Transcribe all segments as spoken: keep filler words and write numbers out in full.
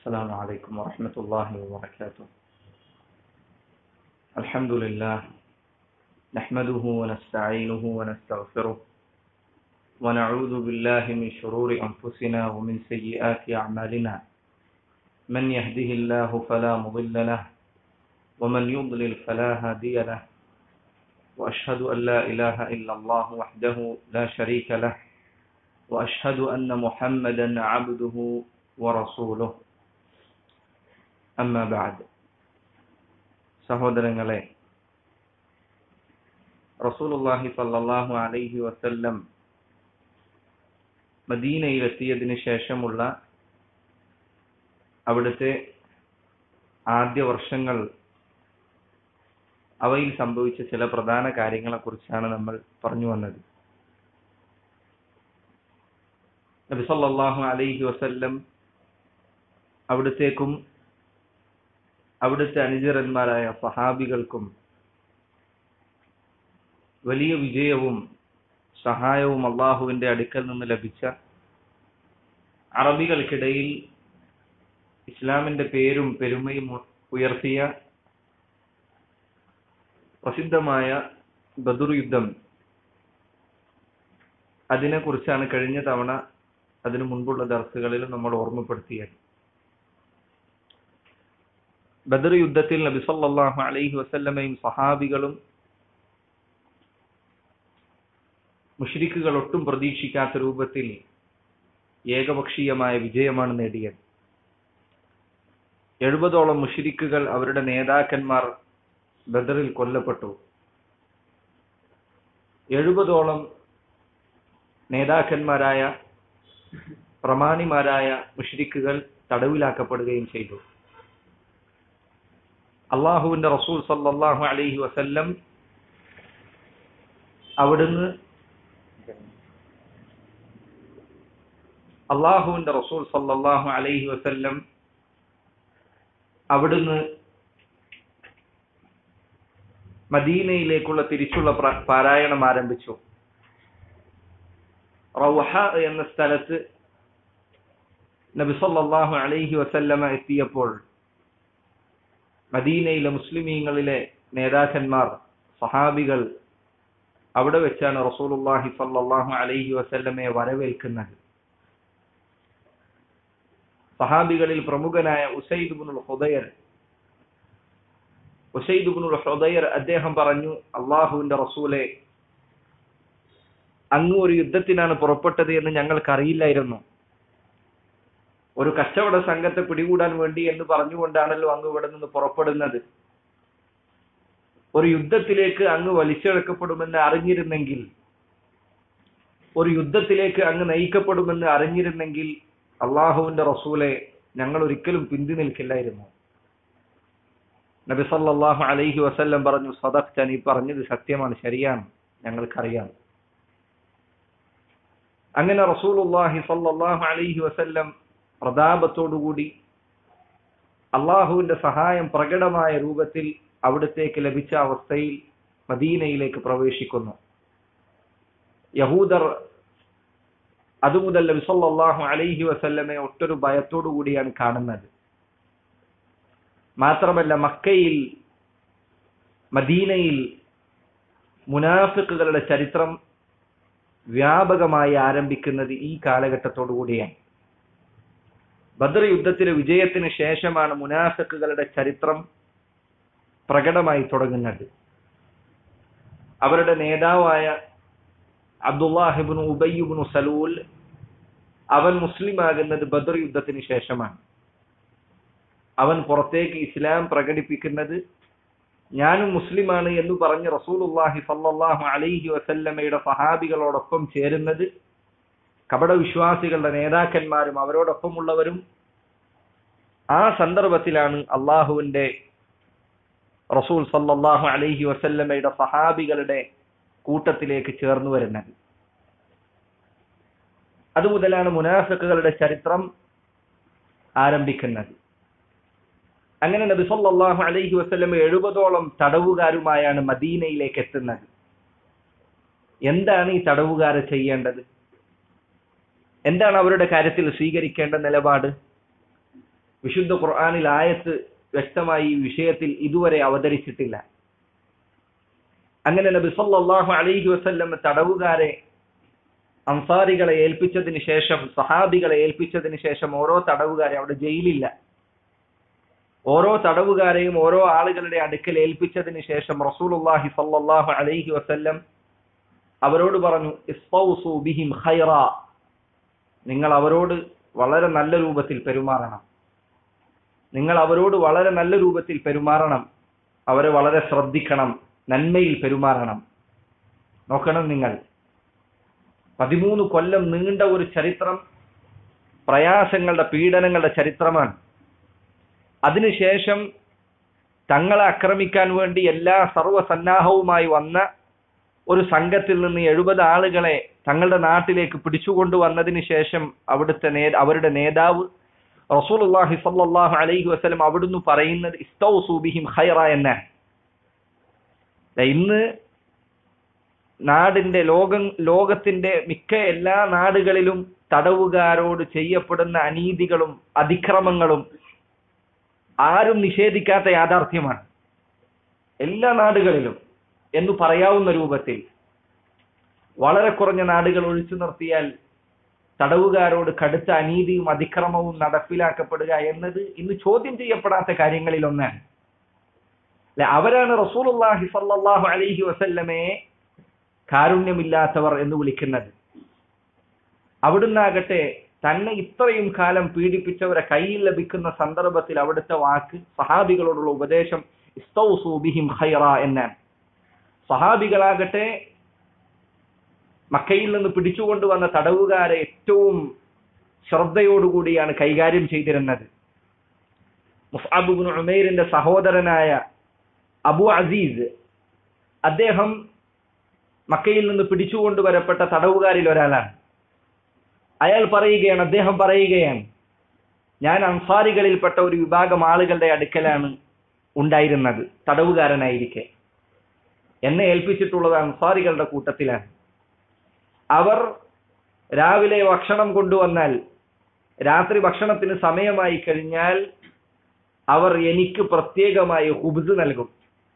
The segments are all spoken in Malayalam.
السلام عليكم ورحمة الله وبركاته. الحمد لله نحمده ونستعينه ونستغفره ونعوذ بالله من شرور أنفسنا ومن سيئات أعمالنا. من يهده الله فلا مضل له ومن يضلل فلا هادي له، وأشهد أن لا إله إلا الله وحده لا شريك له، وأشهد أن محمدا عبده ورسوله. അമ്മ ബഅദ്. സഹോദരങ്ങളെ, റസൂലുള്ളാഹി സ്വല്ലല്ലാഹു അലൈഹി വസല്ലം മദീനയിലെത്തിയതിനു ശേഷമുള്ള അവിടുത്തെ ആദ്യ വർഷങ്ങൾ, അവയിൽ സംഭവിച്ച ചില പ്രധാന കാര്യങ്ങളെക്കുറിച്ചാണ് നമ്മൾ പറഞ്ഞു വന്നത്. നബി സല്ലല്ലാഹു അലൈഹി വസല്ലം അവിടുത്തേക്കും അവിടുത്തെ അനുചരന്മാരായ സഹാബികൾക്കും വലിയ വിജയവും സഹായവും അള്ളാഹുവിന്റെ അടുക്കൽ നിന്ന് ലഭിച്ച, അറബികൾക്കിടയിൽ ഇസ്ലാമിന്റെ പേരും പെരുമയും ഉയർത്തിയ പ്രസിദ്ധമായ ബദർ യുദ്ധം, അതിനെക്കുറിച്ചാണ് കഴിഞ്ഞ തവണ അതിനു മുൻപുള്ള ദർസുകളിൽ നമ്മൾ ഓർമ്മപ്പെടുത്തിയത്. ബദർ യുദ്ധത്തിൽ നബി സല്ലല്ലാഹു അലൈഹി വസല്ലമയും സഹാബികളും മുശ്രിക്കുകൾ ഒട്ടും പ്രതീക്ഷിക്കാത്ത രൂപത്തിൽ ഏകപക്ഷീയമായ വിജയമാണ് നേടിയത്. എഴുപതോളം മുശ്രിക്കുകൾ, അവരുടെ നേതാക്കന്മാർ ബദറിൽ കൊല്ലപ്പെട്ടു. എഴുപതോളം നേതാക്കന്മാരായ പ്രമാണിമാരായ മുശ്രിക്കുകൾ തടവിലാക്കപ്പെടുകയും ചെയ്തു. അള്ളാഹുവിന്റെ റസൂൽ സല്ലല്ലാഹു അലൈഹി വസല്ലം അവിടുന്ന് അള്ളാഹുവിന്റെ റസൂൽ സല്ലല്ലാഹു അലൈഹി വസല്ലം അവിടുന്ന് മദീനയിലേക്കുള്ള തിരിച്ചുള്ള പാരായണം ആരംഭിച്ചു. റൗഹ എന്ന സ്ഥലത്ത് നബി സല്ലല്ലാഹു അലൈഹി വസല്ലമ എത്തിയപ്പോൾ മദീനയിലെ മുസ്ലിമീങ്ങളിലെ നേതാക്കന്മാർ, സഹാബികൾ അവിടെ വെച്ചാണ് റസൂലുള്ളാഹി സ്വല്ലല്ലാഹു അലൈഹി വസല്ലമയെ വരവേൽക്കുന്നത്. സഹാബികളിൽ പ്രമുഖനായ ഉസൈദ് ഇബ്നുൽ ഹുദൈർ ഉസൈദ് ഇബ്നുൽ ഹുദൈർ അദ്ദേഹം പറഞ്ഞു, അള്ളാഹുവിന്റെ റസൂലെ, അങ്ങ് ഒരു യുദ്ധത്തിനാണ് പുറപ്പെട്ടത് എന്ന് ഞങ്ങൾക്കറിയില്ലായിരുന്നു. ഒരു കച്ചവട സംഘത്തെ പിടികൂടാൻ വേണ്ടി എന്ന് പറഞ്ഞുകൊണ്ടാണല്ലോ അങ്ങ് ഇവിടെ നിന്ന് പുറപ്പെടുന്നത്. ഒരു യുദ്ധത്തിലേക്ക് അങ്ങ് വലിച്ചെടുക്കപ്പെടുമെന്ന് അറിഞ്ഞിരുന്നെങ്കിൽ, ഒരു യുദ്ധത്തിലേക്ക് അങ്ങ് നയിക്കപ്പെടുമെന്ന് അറിഞ്ഞിരുന്നെങ്കിൽ അള്ളാഹുവിന്റെ റസൂലെ, ഞങ്ങൾ ഒരിക്കലും പിന്തി നിൽക്കില്ലായിരുന്നു. നബി സല്ലല്ലാഹു അലൈഹി വസല്ലം പറഞ്ഞു, സദഖ്ത, നീ പറഞ്ഞത് സത്യമാണ്, ശരിയാണ്, ഞങ്ങൾക്കറിയാം. അങ്ങനെ റസൂലുള്ളാഹി സല്ലല്ലാഹു അലൈഹി വസല്ലം പ്രതാപത്തോടുകൂടി അള്ളാഹുവിന്റെ സഹായം പ്രകടമായ രൂപത്തിൽ അവിടത്തേക്ക് ലഭിച്ച അവസ്ഥയിൽ മദീനയിലേക്ക് പ്രവേശിക്കുന്നു. യഹൂദർ അതുമുതൽ നബി സല്ലല്ലാഹു അലൈഹി വസല്ലമയെ ഒട്ടൊരു ഭയത്തോടു കൂടിയാണ് കാണുന്നത്. മാത്രമല്ല, മക്കയിൽ, മദീനയിൽ മുനാഫിക്കുകളുടെ ചരിത്രം വ്യാപകമായി ആരംഭിക്കുന്നത് ഈ കാലഘട്ടത്തോടു കൂടിയാണ്. ബദർ യുദ്ധത്തിലെ വിജയത്തിന് ശേഷമാണ് മുനാഫിക്കുകളുടെ ചരിത്രം പ്രകടമായി തുടങ്ങുന്നത്. അവരുടെ നേതാവായ അബ്ദുല്ലാഹ് ഇബ്നു ഉബയ്യ് ഇബ്നു സലൂൽ, അവൻ മുസ്ലിമാകുന്നത് ബദർ യുദ്ധത്തിന് ശേഷമാണ്. അവൻ പുറത്തേക്ക് ഇസ്ലാം പ്രകടിപ്പിക്കുന്നത് ഞാനും മുസ്ലിമാണ് എന്ന് പറഞ്ഞ് റസൂലുള്ളാഹി സ്വല്ലല്ലാഹു അലൈഹി വസല്ലമയുടെ സഹാബികളോടൊപ്പം ചേരുന്നത് കപടവിശ്വാസികളുടെ നേതാക്കന്മാരും അവരോടൊപ്പമുള്ളവരും ആ സന്ദർഭത്തിലാണ് അള്ളാഹുവിന്റെ റസൂൽ സല്ലല്ലാഹു അലൈഹി വസല്ലമയുടെ സഹാബികളുടെ കൂട്ടത്തിലേക്ക് ചേർന്നു വരുന്നത്. അതുമുതലാണ് മുനാഫിക്കുകളുടെ ചരിത്രം ആരംഭിക്കുന്നത്. അങ്ങനെ നബി സല്ലല്ലാഹു അലൈഹി വസല്ലം എഴുപതോളം തടവുകാരുമായാണ് മദീനയിലേക്ക് എത്തുന്നത്. എന്താണ് ഈ തടവുകാരെ ചെയ്യേണ്ടത്? എന്താണ് അവരുടെ കാര്യത്തിൽ സ്വീകരിക്കേണ്ട നിലപാട്? വിശുദ്ധ ഖുർആനിൽ ആയത്ത് വ്യക്തമായി ഈ വിഷയത്തിൽ ഇതുവരെ അവതരിച്ചിട്ടില്ല. അങ്ങനെ നബി സല്ലല്ലാഹു അലൈഹി വസല്ലം തടവുകാരെ അൻസാരികളെ ഏൽപ്പിച്ചതിന് ശേഷം, സഹാബികളെ ഏൽപ്പിച്ചതിന് ശേഷം ഓരോ തടവുകാരെ, അവിടെ ജയിലില്ല, ഓരോ തടവുകാരെയും ഓരോ ആളുകളുടെ അടുക്കൽ ഏൽപ്പിച്ചതിന് ശേഷം റസൂലുള്ളാഹി സല്ലല്ലാഹു അലൈഹി വസല്ലം അവരോട് പറഞ്ഞു, ഇസ്തൗസു ബിഹിം ഖൈറ, നിങ്ങൾ അവരോട് വളരെ നല്ല രൂപത്തിൽ പെരുമാറണം, നിങ്ങൾ അവരോട് വളരെ നല്ല രൂപത്തിൽ പെരുമാറണം, അവരെ വളരെ ശ്രദ്ധിക്കണം, നന്മയിൽ പെരുമാറണം. നോക്കണം, നിങ്ങൾ പതിമൂന്ന് കൊല്ലം നീണ്ട ഒരു ചരിത്രം, പ്രയാസങ്ങളുടെ പീഡനങ്ങളുടെ ചരിത്രമാണ്. അതിനുശേഷം തങ്ങളെ ആക്രമിക്കാൻ വേണ്ടി എല്ലാ സർവ്വസന്നാഹവുമായി വന്ന ഒരു സംഘത്തിൽ നിന്ന് എഴുപത് ആളുകളെ തങ്ങളുടെ നാട്ടിലേക്ക് പിടിച്ചുകൊണ്ടുവന്നതിന് ശേഷം അവിടുത്തെ നേ അവരുടെ നേതാവ് റസൂലുള്ളാഹി സ്വല്ലല്ലാഹു അലൈഹി വസല്ലം അവിടുന്ന് പറയുന്നത് ഇസ്തൗസു ബിഹിം ഖൈറ എന്നാണ്. ഇന്ന് നാടിന്റെ ലോകം ലോകത്തിന്റെ മിക്ക എല്ലാ നാടുകളിലും തടവുകാരോട് ചെയ്യപ്പെടുന്ന അനീതികളും അതിക്രമങ്ങളും ആരും നിഷേധിക്കാത്ത യാഥാർത്ഥ്യമാണ്. എല്ലാ നാടുകളിലും എന്ന് പറയാവുന്ന രൂപത്തിൽ വളരെ കുറഞ്ഞ നാടുകൾ ഒഴിച്ചു നിർത്തിയാൽ തടവുകാരോട് കടുത്ത അനീതിയും അതിക്രമവും നടപ്പിലാക്കപ്പെടുക എന്നത് ഇന്ന് ചോദ്യം ചെയ്യപ്പെടാത്ത കാര്യങ്ങളിൽ ഒന്നാണ്. അല്ലെ, അവരാണ് റസൂലുള്ളാഹി സ്വല്ലല്ലാഹു അലൈഹി വസല്ലമയെ കാരുണ്യമില്ലാത്തവർ എന്ന് വിളിക്കുന്നത്. അവിടുന്നാകട്ടെ തന്നെ ഇത്രയും കാലം പീഡിപ്പിച്ചവരെ കയ്യിൽ ലഭിക്കുന്ന സന്ദർഭത്തിൽ അവിടുത്തെ വാക്ക്, സഹാബികളോടുള്ള ഉപദേശം ഇസ്തൗസു ബിഹിം ഖൈറ എന്നാണ്. സഹാബികളാകട്ടെ മക്കയിൽ നിന്ന് പിടിച്ചുകൊണ്ടുവന്ന തടവുകാരെ ഏറ്റവും ശ്രദ്ധയോടുകൂടിയാണ് കൈകാര്യം ചെയ്തിരുന്നത്. മുസ്അബ് ഇബ്നു ഉമൈറിന്റെ സഹോദരനായ അബു അസീസ്, അദ്ദേഹം മക്കയിൽ നിന്ന് പിടിച്ചുകൊണ്ടുവരപ്പെട്ട തടവുകാരിൽ ഒരാളാണ്. അയാൾ പറയുകയാണ്, അദ്ദേഹം പറയുകയാണ്, ഞാൻ അൻസാരികളിൽപ്പെട്ട ഒരു വിഭാഗം ആളുകളുടെ അടുക്കലാണ് ഉണ്ടായിരുന്നത് തടവുകാരനായിരിക്കെ. എന്നെ ഏൽപ്പിച്ചിട്ടുള്ളത് അൻസാരികളുടെ കൂട്ടത്തിലാണ്. അവർ രാവിലെ ഭക്ഷണം കൊണ്ടുവന്നാൽ രാത്രി ഭക്ഷണത്തിന് സമയമായി കഴിഞ്ഞാൽ അവർ എനിക്ക് പ്രത്യേകമായി ഹുബ്സ് നൽകും.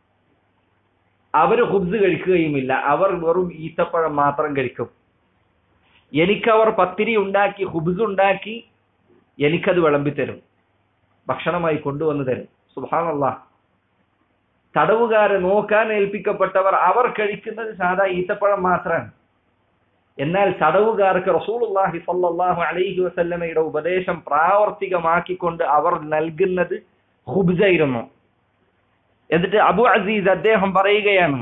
അവർ ഹുബ്സ് കഴിക്കുകയുമില്ല, അവർ വെറും ഈത്തപ്പഴം മാത്രം കഴിക്കും. എനിക്കവർ പത്തിരി ഉണ്ടാക്കി, ഹുബ്സ് ഉണ്ടാക്കി എനിക്കത് വിളമ്പിത്തരും, ഭക്ഷണമായി കൊണ്ടുവന്നു തരും. സുബ്ഹാനല്ലാഹ്. തടവുകാരെ നോക്കാൻ ഏൽപ്പിക്കപ്പെട്ടവർ അവർ കഴിക്കുന്നത് സാധാ ഈത്തപ്പഴം മാത്രമാണ്. എന്നാൽ തടവുകാർക്ക് റസൂലുള്ളാഹി സ്വല്ലല്ലാഹു അലൈഹി വസല്ലമയുടെ ഉപദേശം പ്രാവർത്തികമാക്കിക്കൊണ്ട് അവർ നൽകുന്നത് ഖുബ്സായിരുന്നു. എന്നിട്ട് അബു അസീസ് അദ്ദേഹം പറയുകയാണ്,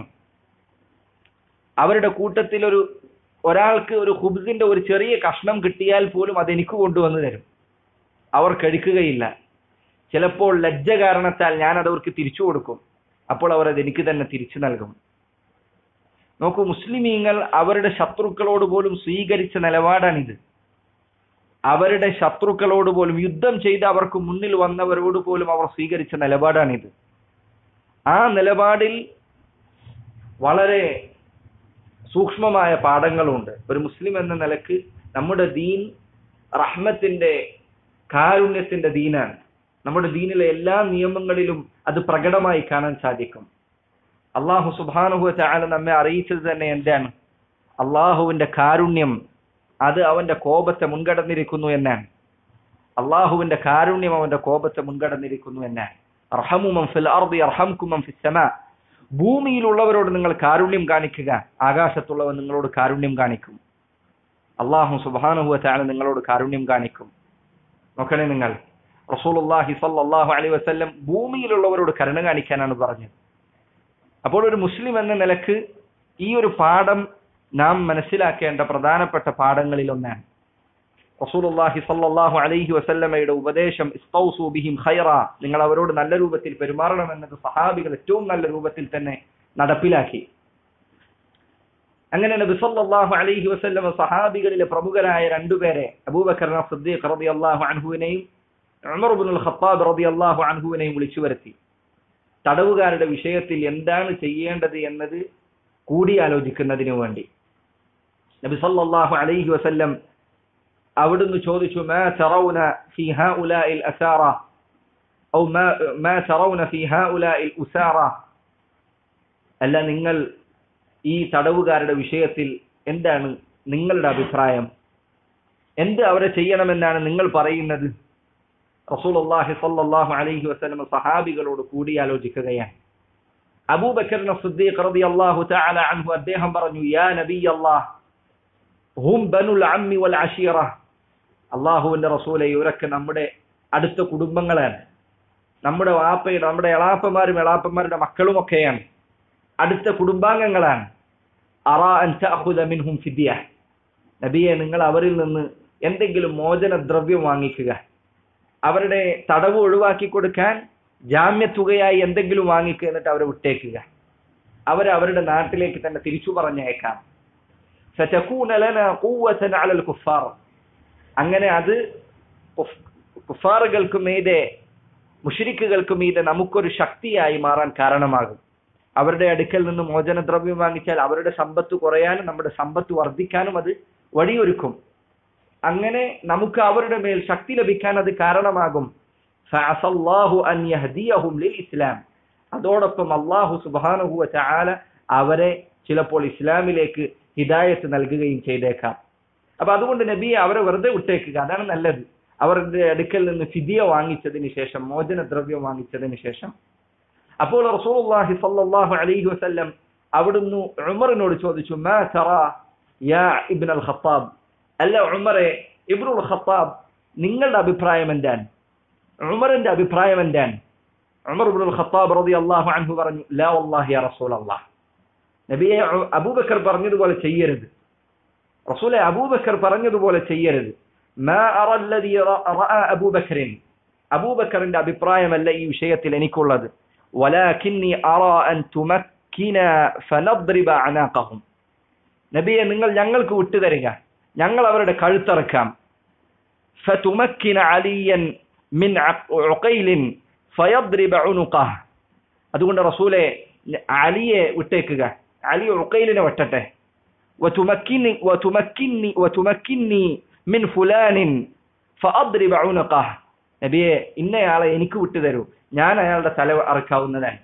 അവരുടെ കൂട്ടത്തിൽ ഒരു ഒരാൾക്ക് ഒരു ഖുബ്സിന്റെ ഒരു ചെറിയ കഷ്ണം കിട്ടിയാൽ പോലും അതെനിക്ക് കൊണ്ടുവന്നു തരും. അവർ കഴിക്കുകയില്ല. ചിലപ്പോൾ ലജ്ജ കാരണത്താൽ ഞാൻ അത് അവർക്ക് തിരിച്ചു കൊടുക്കും. അപ്പോൾ അവർ അത് എനിക്ക് തന്നെ തിരിച്ചു നൽകും. നോക്കൂ, മുസ്ലിമീങ്ങൾ അവരുടെ ശത്രുക്കളോട് പോലും സ്വീകരിച്ച നിലപാടാണിത്. അവരുടെ ശത്രുക്കളോട് പോലും, യുദ്ധം ചെയ്ത് അവർക്ക് മുന്നിൽ വന്നവരോട് പോലും അവർ സ്വീകരിച്ച നിലപാടാണിത്. ആ നിലപാടിൽ വളരെ സൂക്ഷ്മമായ പാഠങ്ങളുണ്ട്. ഒരു മുസ്ലിം എന്ന നിലക്ക് നമ്മുടെ ദീൻ റഹ്മത്തിന്റെ, കാരുണ്യത്തിന്റെ ദീനാണ്. നമ്മുടെ ദീനിലെ എല്ലാ നിയമങ്ങളിലും അത് പ്രകടമായി കാണാൻ സാധിക്കും. അള്ളാഹു സുബ്ഹാനഹു വ തആല നമ്മെ അറിയിച്ചത് തന്നെ എന്താണ്? അള്ളാഹുവിന്റെ കാരുണ്യം അത് അവന്റെ കോപത്തെ മുൻകടന്നിരിക്കുന്നു എന്നാണ്. അള്ളാഹുവിന്റെ കാരുണ്യം അവന്റെ കോപത്തെ മുൻകടന്നിരിക്കുന്നു എന്നാണ്. അർഹമു മൻ ഫിൽ അർദി യർഹംകും മൻ ഫിസ് സമാ. ഭൂമിയിലുള്ളവരോട് നിങ്ങൾ കാരുണ്യം കാണിക്കുക, ആകാശത്തുള്ളവൻ നിങ്ങളോട് കാരുണ്യം കാണിക്കും. അള്ളാഹു സുബ്ഹാനഹു വ തആല നിങ്ങളോട് കാരുണ്യം കാണിക്കും. നോക്കണേ നിങ്ങൾ, റസൂലുള്ളാഹി സ്വല്ലല്ലാഹു അലൈഹി വസല്ലം ഭൂമിയിലുള്ളവരോട് കരുണ കാണിക്കാനാണ് പറഞ്ഞത്. അപ്പോൾ ഒരു മുസ്ലിം എന്ന നിലക്ക് ഈ ഒരു പാഠം നാം മനസ്സിലാക്കേണ്ട പ്രധാനപ്പെട്ട പാഠങ്ങളിൽ ഒന്നാണ്. റസൂലുള്ളാഹി സ്വല്ലല്ലാഹു അലൈഹി വസല്ലമയുടെ ഉപദേശം ഇസ്തൗസു ബിഹിം ഖൈറ, നിങ്ങൾ അവരോട് നല്ല രൂപത്തിൽ പെരുമാറണമെന്നത് സഹാബികൾ ഏറ്റവും നല്ല രൂപത്തിൽ തന്നെ നടപ്പിലാക്കി. അങ്ങനെ നബി സല്ലല്ലാഹു അലൈഹി വസല്ലം സഹാബികളിലെ പ്രമുഖരായ രണ്ടുപേരെ, അബൂബക്കർ സിദ്ദീഖ് റളിയല്ലാഹു അൻഹുവിനെയും ഉമർ ഇബ്നുൽ ഖത്താബ് റളിയല്ലാഹു അൻഹുവിനെയും വിളിച്ചു വരുത്തി. തടവുകാരുടെ വിഷയത്തിൽ എന്താണ് ചെയ്യേണ്ടത് എന്നത് കൂടിയാലോചിക്കുന്നതിനു വേണ്ടി നബി സല്ലല്ലാഹു അലൈഹി വസല്ലം അവിടുന്ന് ചോദിച്ചു, മാ തറൗന ഫീ ഹൗലാഇൽ അസാറ, ഔ മാ തറൗന ഫീ ഹൗലാഇൽ ഉസാറ, അല്ല നിങ്ങൾ ഈ തടവുകാരുടെ വിഷയത്തിൽ എന്താണ് നിങ്ങളുടെ അഭിപ്രായം, എന്ത് അവരെ ചെയ്യണമെന്നാണ് നിങ്ങൾ പറയുന്നത്? റസൂലുള്ളാഹി സ്വല്ലല്ലാഹു അലൈഹി വസല്ലം സഹാബികളോട് കൂടിയാലോചിക്കുകയാണ്. അബൂബക്കർ സിദ്ദീഖ് റളിയല്ലാഹു തആല അൻഹു അദ്ദേഹം പറഞ്ഞു, യാ നബിയല്ലാഹ് ഹും ബനുൽ അമ്മി വൽ അശീറ, അല്ലാഹുവിന്റെ റസൂലേ, ഇവരൊക്കെ നമ്മുടെ അടുത്ത കുടുംബങ്ങളാണ്, നമ്മുടെ വാപ്പയുടെ നമ്മുടെ എളാപ്പമാരും എളാപ്പന്മാരുടെ മക്കളുമൊക്കെയാണ്, അടുത്ത കുടുംബാംഗങ്ങളാണ്. അറാ അൻ തഅഖുദ മിൻഹും ഫിദ്യ, നബിയെ നിങ്ങൾ അവരിൽ നിന്ന് എന്തെങ്കിലും മോചന ദ്രവ്യം വാങ്ങിക്കുക, അവരുടെ തടവ് ഒഴിവാക്കി കൊടുക്കാൻ ജാമ്യത്തുകയായി എന്തെങ്കിലും വാങ്ങിക്കുക, എന്നിട്ട് അവരെ വിട്ടേക്കുക, അവരെ അവരുടെ നാട്ടിലേക്ക് തന്നെ തിരിച്ചു പറഞ്ഞേക്കാം. സതകൂന ലനാ ഖുവ്വതൻ അലൽ കുഫാർ, അങ്ങനെ അത് കുഫാറുകൾക്ക് മീതെ മുശ്രിക്കുകൾക്ക് മീതെ നമുക്കൊരു ശക്തിയായി മാറാൻ കാരണമാകും. അവരുടെ അടുക്കൽ നിന്ന് മോചനദ്രവ്യം വാങ്ങിച്ചാൽ അവരുടെ സമ്പത്ത് കുറയാനും നമ്മുടെ സമ്പത്ത് വർദ്ധിക്കാനും അത് വഴിയൊരുക്കും. അങ്ങനെ നമുക്ക് അവരുടെ മേൽ ശക്തി ലഭിക്കാൻ അത് കാരണമാകും. ഫഅസല്ലാഹു അൻ യഹ്ദിയഹും ലിൽ ഇസ്ലാം, അതോടൊപ്പം അല്ലാഹു സുബ്ഹാനഹു വ തആല അവരെ ചിലപ്പോൾ ഇസ്ലാമിലേക്ക് ഹിദായത്ത് നൽകുകയും ചെയ്തേക്കാം. അപ്പൊ അതുകൊണ്ട് നബിയെ അവരെ വെറുതെ വിട്ടേക്കുക, അതാണ് നല്ലത്. അവരുടെ അടുക്കൽ നിന്ന് ഫിദിയ വാങ്ങിച്ചതിന് ശേഷം, മോചനദ്രവ്യം വാങ്ങിച്ചതിന് ശേഷം. അപ്പോൾ റസൂലുള്ളാഹി സ്വല്ലല്ലാഹു അലൈഹി വസല്ലം അവിടുന്ന് ഉമറിനോട് ചോദിച്ചു, മാ തറാ യാ ഇബ്നുൽ ഖത്താബ്, അല്ല ഉമറെ, ഇബ്നുൽ ഖത്താബ് നിങ്ങളുടെ അഭിപ്രായം എന്താണ്, ഉമറിന്റെ അഭിപ്രായം എന്താണ്? ഉമർ ഇബ്നുൽ ഖത്താബ് റളിയല്ലാഹു അൻഹു പറഞ്ഞു, ലാ വല്ലാഹി യാ റസൂലല്ലാഹ്, നബിയെ അബൂബക്കർ പറഞ്ഞതുപോലെ ചെയ്യരുത്, റസൂലെ അബൂബക്കർ പറഞ്ഞതുപോലെ ചെയ്യരുത്. മാ അറ അല്ലദീ റഅ അബൂബക്കറിൻ, അബൂബക്കറിന്റെ അഭിപ്രായമല്ല ഈ വിഷയത്തിൽ എനിക്കുള്ളത്. വലാകിന്നി അറാ അൻ തുമക്കിന ഫനദ്രിബ അനാഖഹും, നബിയെ നിങ്ങൾ ഞങ്ങൾക്ക് വിട്ടുതരിക, ഞങ്ങൾ അവരുടെ കഴുത്തറക്കാം. ഫതുമക്കിന അലിയൻ മിൻ ഉഖൈലിൻ ഫയദ്രിബ ഉനുഖഹ, അതുകൊണ്ട് റസൂലെ അലിയെ വിട്ടേക്കുക, അലി ഉഖൈലിനെ വെട്ടട്ടെ. വതുമക്കിനി വതുമക്കിനി വതുമക്കിനി മിൻ ഫുലാനിൻ ഫഅദ്രിബ ഉനുഖഹ, നബിയെ ഇന്നയാളെ എനിക്ക് വിട്ടുതരൂ, ഞാൻ അയാളുടെ തല അറക്കാവുന്നതാണ്.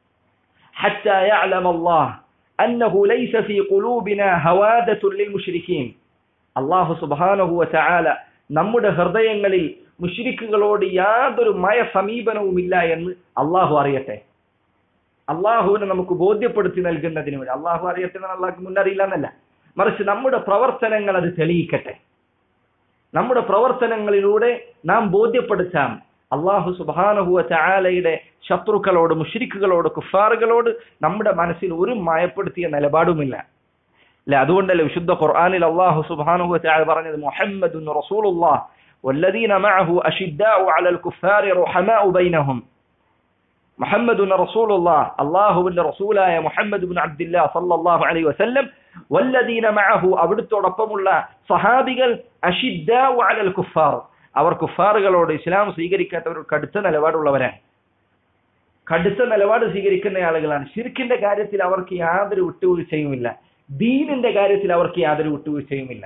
ഹത്താ യഅലമ അല്ലാഹ് അന്നഹു ലൈസ ഫീ ഖുലൂബിനാ ഹവാദത്തുൻ ലിൽ മുശ്രിക്കീൻ, അല്ലാഹു സുബ്ഹാനഹു വ തആല നമ്മുടെ ഹൃദയങ്ങളിൽ മുശ്രിക്കുകളോട് യാതൊരു മയ സമീപനവുമില്ല എന്ന് അള്ളാഹു അറിയട്ടെ. അള്ളാഹുവിനെ നമുക്ക് ബോധ്യപ്പെടുത്തി നൽകുന്നതിന് വേണ്ടി, അള്ളാഹു അറിയട്ടെ അള്ളാഹ്ക്ക് മുന്നറിയില്ല എന്നല്ല, മറിച്ച് നമ്മുടെ പ്രവർത്തനങ്ങൾ അത് തെളിയിക്കട്ടെ. നമ്മുടെ പ്രവർത്തനങ്ങളിലൂടെ നാം ബോധ്യപ്പെടുത്താം അള്ളാഹു സുബ്ഹാനഹു വ തആലയുടെ ശത്രുക്കളോട്, മുശ്രിക്കുകളോട്, കുഫാറുകളോട് നമ്മുടെ മനസ്സിൽ ഒരു മയപ്പെടുത്തിയ നിലപാടുമില്ല. അല്ലെ, അതുകൊണ്ടല്ലേ വിശുദ്ധ ഖുർആനിൽ അള്ളാഹു സുബ്ഹാനഹു വ തആല പറഞ്ഞത്, മുഹമ്മദുൻ റസൂലുള്ളാഹ് വല്ലദീന മഅഹു അശിദ്ദാഉ അലൽ കുഫാരി റഹമാഉ ബൈനഹും. മുഹമ്മദുൻ റസൂലുള്ളാഹ്, അള്ളാഹുവിന്റെ റസൂലായ മുഹമ്മദ് ഇബ്നു അബ്ദില്ലാഹ് സല്ലല്ലാഹു അലൈഹി വസല്ലം, വല്ലദീന മഅഹു അവിടുത്തോടൊപ്പമുള്ള സഹാബികൾ, അശിദ്ദാഉ അലൽ കുഫാർ അവർ കുഫാറുകളോട്, ഇസ്ലാം സ്വീകരിക്കാത്തവരോട് കടുത്ത നിലപാടുള്ളവരാണ്, കടുത്ത നിലപാട് സ്വീകരിക്കുന്ന ആളുകളാണ്. ശിർക്കിന്റെ കാര്യത്തിൽ അവർക്ക് യാതൊരു വിട്ടുവീഴ്ചയുമില്ല, ദീനിന്റെ കാര്യത്തിൽ അവർക്ക് യാതൊരു വിട്ടുവീഴ്ചയുമില്ല.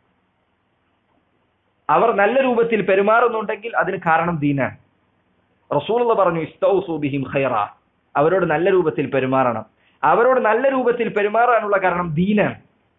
അവർ നല്ല രൂപത്തിൽ പെരുമാറുന്നുണ്ടെങ്കിൽ അതിന് കാരണം ദീനാണ്. റസൂലുള്ളാഹി പറഞ്ഞു, ഇസ്തൗസു ബിഹിം ഖൈറ, അവരോട് നല്ല രൂപത്തിൽ പെരുമാറണം. അവരോട് നല്ല രൂപത്തിൽ പെരുമാറാനുള്ള കാരണം ദീനാണ്.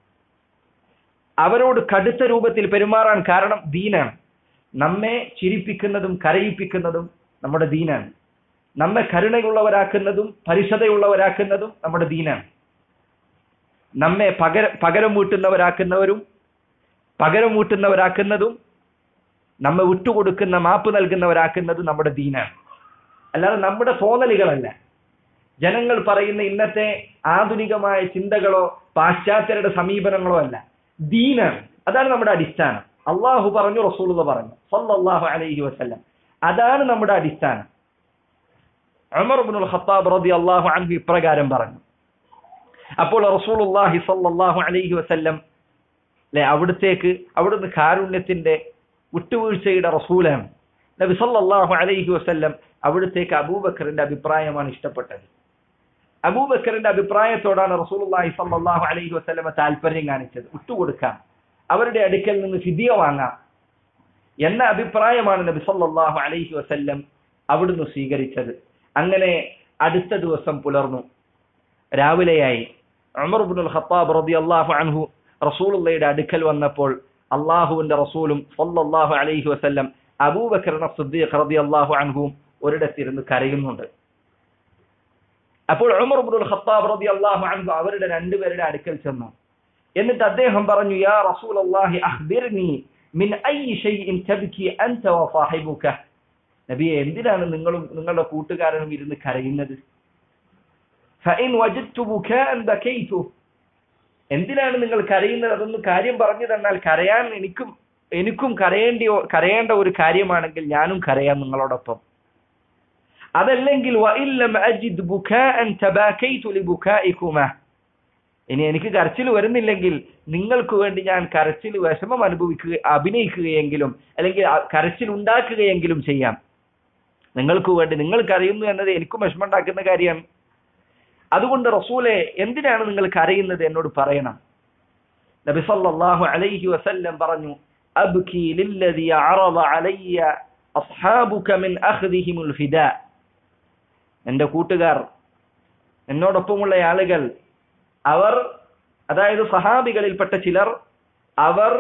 അവരോട് കടുത്ത രൂപത്തിൽ പെരുമാറാൻ കാരണം ദീനാണ്. നമ്മെ ചിരിപ്പിക്കുന്നതും കരയിപ്പിക്കുന്നതും നമ്മുടെ ദീനാണ്. നമ്മെ കരുണയുള്ളവരാക്കുന്നതും പരിശുദ്ധയുള്ളവരാക്കുന്നതും നമ്മുടെ ദീനാണ്. നമ്മെ പകര പകരം വീട്ടുന്നവരാക്കുന്നവരും പകരം വീട്ടുന്നവരാക്കുന്നതും നമ്മെ വിട്ടുകൊടുക്കുന്ന മാപ്പ് നൽകുന്നവരാക്കുന്നതും നമ്മുടെ ദീനാണ്. അല്ലാതെ നമ്മുടെ തോന്നലുകളല്ല, ജനങ്ങൾ പറയുന്ന ഇന്നത്തെ ആധുനികമായ ചിന്തകളോ പാശ്ചാത്യരുടെ സമീപനങ്ങളോ അല്ല, ദീനാണ്. അതാണ് നമ്മുടെ അടിസ്ഥാനം. അള്ളാഹു പറഞ്ഞു, റസൂലുള്ളാഹി പറഞ്ഞു സല്ലല്ലാഹു അലൈഹി വസല്ലം, അതാണ് നമ്മുടെ അടിസ്ഥാനം. ഉമർ ഇബ്നുൽ ഖത്താബ് റളിയല്ലാഹു അൻഹു ഇപ്രകാരം പറഞ്ഞു. അപ്പോൾ റസൂലുള്ളാഹി സല്ലല്ലാഹു അലൈഹി വസല്ലം അല്ലെ അവിടത്തേക്ക്, അവിടുന്ന് കാരുണ്യത്തിന്റെ വിട്ടുവീഴ്ചയുടെ റസൂലാണ്. നബി സല്ലല്ലാഹു അലൈഹി വസല്ലം അവിടത്തേക്ക് അബൂബക്കറിന്റെ അഭിപ്രായമാണ് ഇഷ്ടപ്പെട്ടത്. അബൂബക്കറിന്റെ അഭിപ്രായത്തോടാണ് റസൂലുള്ളാഹി സല്ലല്ലാഹു അലൈഹി വസല്ലം താല്പര്യം കാണിച്ചത്. വിട്ടുകൊടുക്കാം, അവരുടെ അടുക്കൽ നിന്ന് ഫിദിയ വാങ്ങാം എന്ന അഭിപ്രായമാണ് നബി സല്ലല്ലാഹു അലൈഹി വസല്ലം അവിടുന്ന് സ്വീകരിച്ചത്. അങ്ങനെ അടുത്ത ദിവസം പുലർന്നു, രാവിലെയായി. ഉമർ ഇബ്നുൽ ഖത്താബ് റളിയല്ലാഹു അൻഹു റസൂലുള്ളാഹിയുടെ അടുക്കൽ വന്നപ്പോൾ അള്ളാഹുവിന്റെ റസൂലും സ്വല്ലല്ലാഹു അലൈഹി വസല്ലം അബൂബക്കർ സിദ്ദീഖ് റളിയല്ലാഹു അൻഹു ഒരിടത്തിരുന്ന് കരയുന്നുണ്ട്. അപ്പോൾ ഉമർ ഇബ്നുൽ ഖത്താബ് റളിയല്ലാഹു അൻഹു അവരുടെ രണ്ടുപേരുടെ അടുക്കൽ ചെന്നു. എന്നിട്ട് അദ്ദേഹം പറഞ്ഞു, യാ റസൂലല്ലാഹി അഖ്ബിർനി മിൻ അയ്യി ഷൈഇൻ തബ്കി അൻത വസാഹിബുക. നബിയെ, എന്തിനാണ് നിങ്ങളും നിങ്ങളുടെ കൂട്ടുകാരനും ഇരുന്ന് കരയുന്നത്? ഫഇൻ വജദ്തു ബുകാഅൻ ബകൈതു. എന്തിനാണ് നിങ്ങൾ കരയുന്നത്? അതൊന്ന് കാര്യം പറഞ്ഞു തന്നാൽ കരയാൻ എനിക്കും എനിക്കും കരയേണ്ടി കരയേണ്ട ഒരു കാര്യമാണെങ്കിൽ ഞാനും കരയാം നിങ്ങളോടൊപ്പം. അതല്ലെങ്കിൽ വഇല്ലം അജിദ് ബുകാഅൻ തബാകൈതു ലിബുകാഇകുമാ. ഇനി എനിക്ക് കരച്ചിൽ വരുന്നില്ലെങ്കിൽ നിങ്ങൾക്ക് വേണ്ടി ഞാൻ കരച്ചിൽ വിഷമം അനുഭവിക്കുക അഭിനയിക്കുകയെങ്കിലും അല്ലെങ്കിൽ കരച്ചിൽ ഉണ്ടാക്കുകയെങ്കിലും ചെയ്യാം. നിങ്ങൾക്ക് വേണ്ടി നിങ്ങൾ കരയുന്നു എന്നത് എനിക്കും വിഷമം ഉണ്ടാക്കുന്ന കാര്യമാണ്. അതുകൊണ്ട് റസൂലെ, എന്തിനാണ് നിങ്ങൾ കരയുന്നത് എന്നോട് പറയണം. നബി സല്ലല്ലാഹു അലൈഹി വസല്ലം പറഞ്ഞു, അബ്കി ലില്ലദി അറദ അലയ്യ അസ്ഹാബുക മിൻ അഖ്ദിഹിമുൽ ഫിദാ. എൻ്റെ കൂട്ടുകാർ, എന്നോടൊപ്പമുള്ള ആളുകൾ, അവർ, അതായത് സഹാബികളിൽപ്പെട്ട ചിലർ, അവർ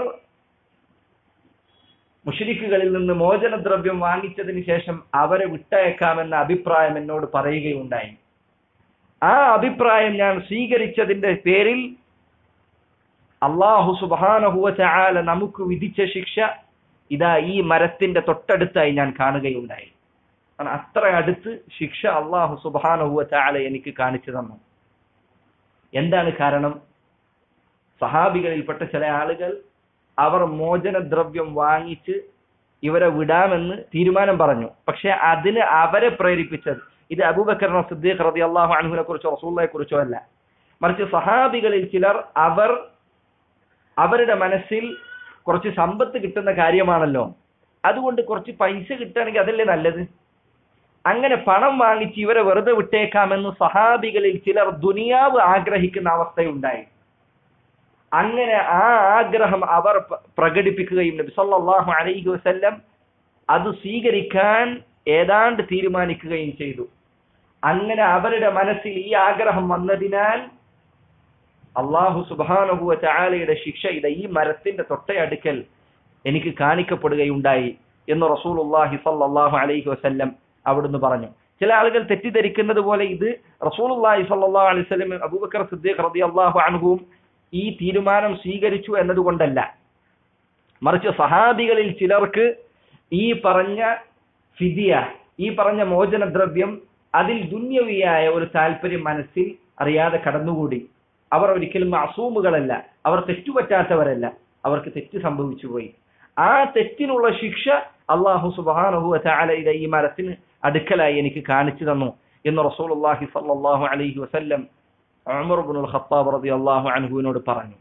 മുശ്രിക്കുകളിൽ നിന്ന് മോചനദ്രവ്യം വാങ്ങിച്ചതിന് ശേഷം അവരെ വിട്ടയക്കാമെന്ന അഭിപ്രായം എന്നോട് പറയുകയുണ്ടായി. ആ അഭിപ്രായം ഞാൻ സ്വീകരിച്ചതിന്റെ പേരിൽ അല്ലാഹു സുബ്ഹാനഹു വ തആല നമുക്ക് വിധിച്ച ശിക്ഷ ഇതാ ഈ മരത്തിന്റെ തൊട്ടടുത്തായി ഞാൻ കാണുകയുണ്ടായി. അത്ര അടുത്ത് ശിക്ഷ അല്ലാഹു സുബ്ഹാനഹു വ തആല എനിക്ക് കാണിച്ചു തന്നു. എന്താണ് കാരണം? സഹാബികളിൽപ്പെട്ട ചില ആളുകൾ അവർ മോചനദ്രവ്യം വാങ്ങിച്ച് ഇവരെ വിടാമെന്ന് തീരുമാനം പറഞ്ഞു. പക്ഷെ അതിന് അവരെ പ്രേരിപ്പിച്ചത് ഇത് അബൂബക്കർ സിദ്ദീഖ് റളിയല്ലാഹു അൻഹുവിനെ കുറിച്ചോ റസൂലുള്ളാഹിയെ കുറിച്ചോ അല്ല, മറിച്ച് സഹാബികളിൽ ചിലർ അവർ അവരുടെ മനസ്സിൽ കുറച്ച് സമ്പത്ത് കിട്ടുന്ന കാര്യമാണല്ലോ, അതുകൊണ്ട് കുറച്ച് പൈസ കിട്ടുകയാണെങ്കിൽ അതല്ലേ നല്ലത്, അങ്ങനെ പണം വാങ്ങിച്ച് ഇവരെ വെറുതെ വിട്ടേക്കാമെന്ന് സഹാബികളിൽ ചിലർ ദുനിയാവ് ആഗ്രഹിക്കുന്ന അവസ്ഥയുണ്ടായി. അങ്ങനെ ആ ആഗ്രഹം അവർ പ്രകടിപ്പിക്കുകയും നബി സല്ലല്ലാഹു അലൈഹി വസല്ലം അത് സ്വീകരിക്കാൻ ഏതാണ്ട് തീരുമാനിക്കുകയും ചെയ്തു. അങ്ങനെ അവരുടെ മനസ്സിൽ ഈ ആഗ്രഹം വന്നതിനാൽ അല്ലാഹു സുബ്ഹാനഹു വ തആലയുടെ ശിക്ഷ ഇത് ഈ മരത്തിന്റെ തൊട്ടടുക്കൽ എനിക്ക് കാണിക്കപ്പെടുകയുണ്ടായി എന്ന് റസൂലുള്ളാഹി സ്വല്ലല്ലാഹു അലൈഹി വസല്ലം അവിടുന്ന് പറഞ്ഞു. ചില ആളുകൾ തെറ്റിദ്ധരിക്കുന്നത് പോലെ ഇത് റസൂലുള്ളാഹി സ്വല്ലല്ലാഹു അലൈഹി വസല്ലം അബൂബക്കർ സിദ്ദീഖ് റളിയല്ലാഹു അൻഹുവും ഈ തീരുമാനം സ്വീകരിച്ചു എന്നതുകൊണ്ടല്ല, മറിച്ച് സഹാബികളിൽ ചിലർക്ക് ഈ പറഞ്ഞ ഫിദിയ, ഈ പറഞ്ഞ മോചനദ്രവ്യം, അതിൽ ദുന്യവിയായ ഒരു താല്പര്യം മനസ്സിൽ അറിയാതെ കടന്നുകൂടി. അവർ ഒരിക്കലും മഅസൂമുകളല്ല, അവർ തെറ്റുപറ്റാത്തവരല്ല, അവർക്ക് തെറ്റ് സംഭവിച്ചു പോയി. ആ തെറ്റിനുള്ള ശിക്ഷ അല്ലാഹു സുബ്ഹാനഹു വ തആല ഈ മരത്തിന് അടുക്കലായി എനിക്ക് കാണിച്ചു തന്നു എന്ന് റസൂലുള്ളാഹി സ്വല്ലല്ലാഹു അലൈഹി വസല്ലം ഉമർ ഇബ്നുൽ ഖത്താബ് റളിയല്ലാഹു അൻഹുവിനോട് പറഞ്ഞു.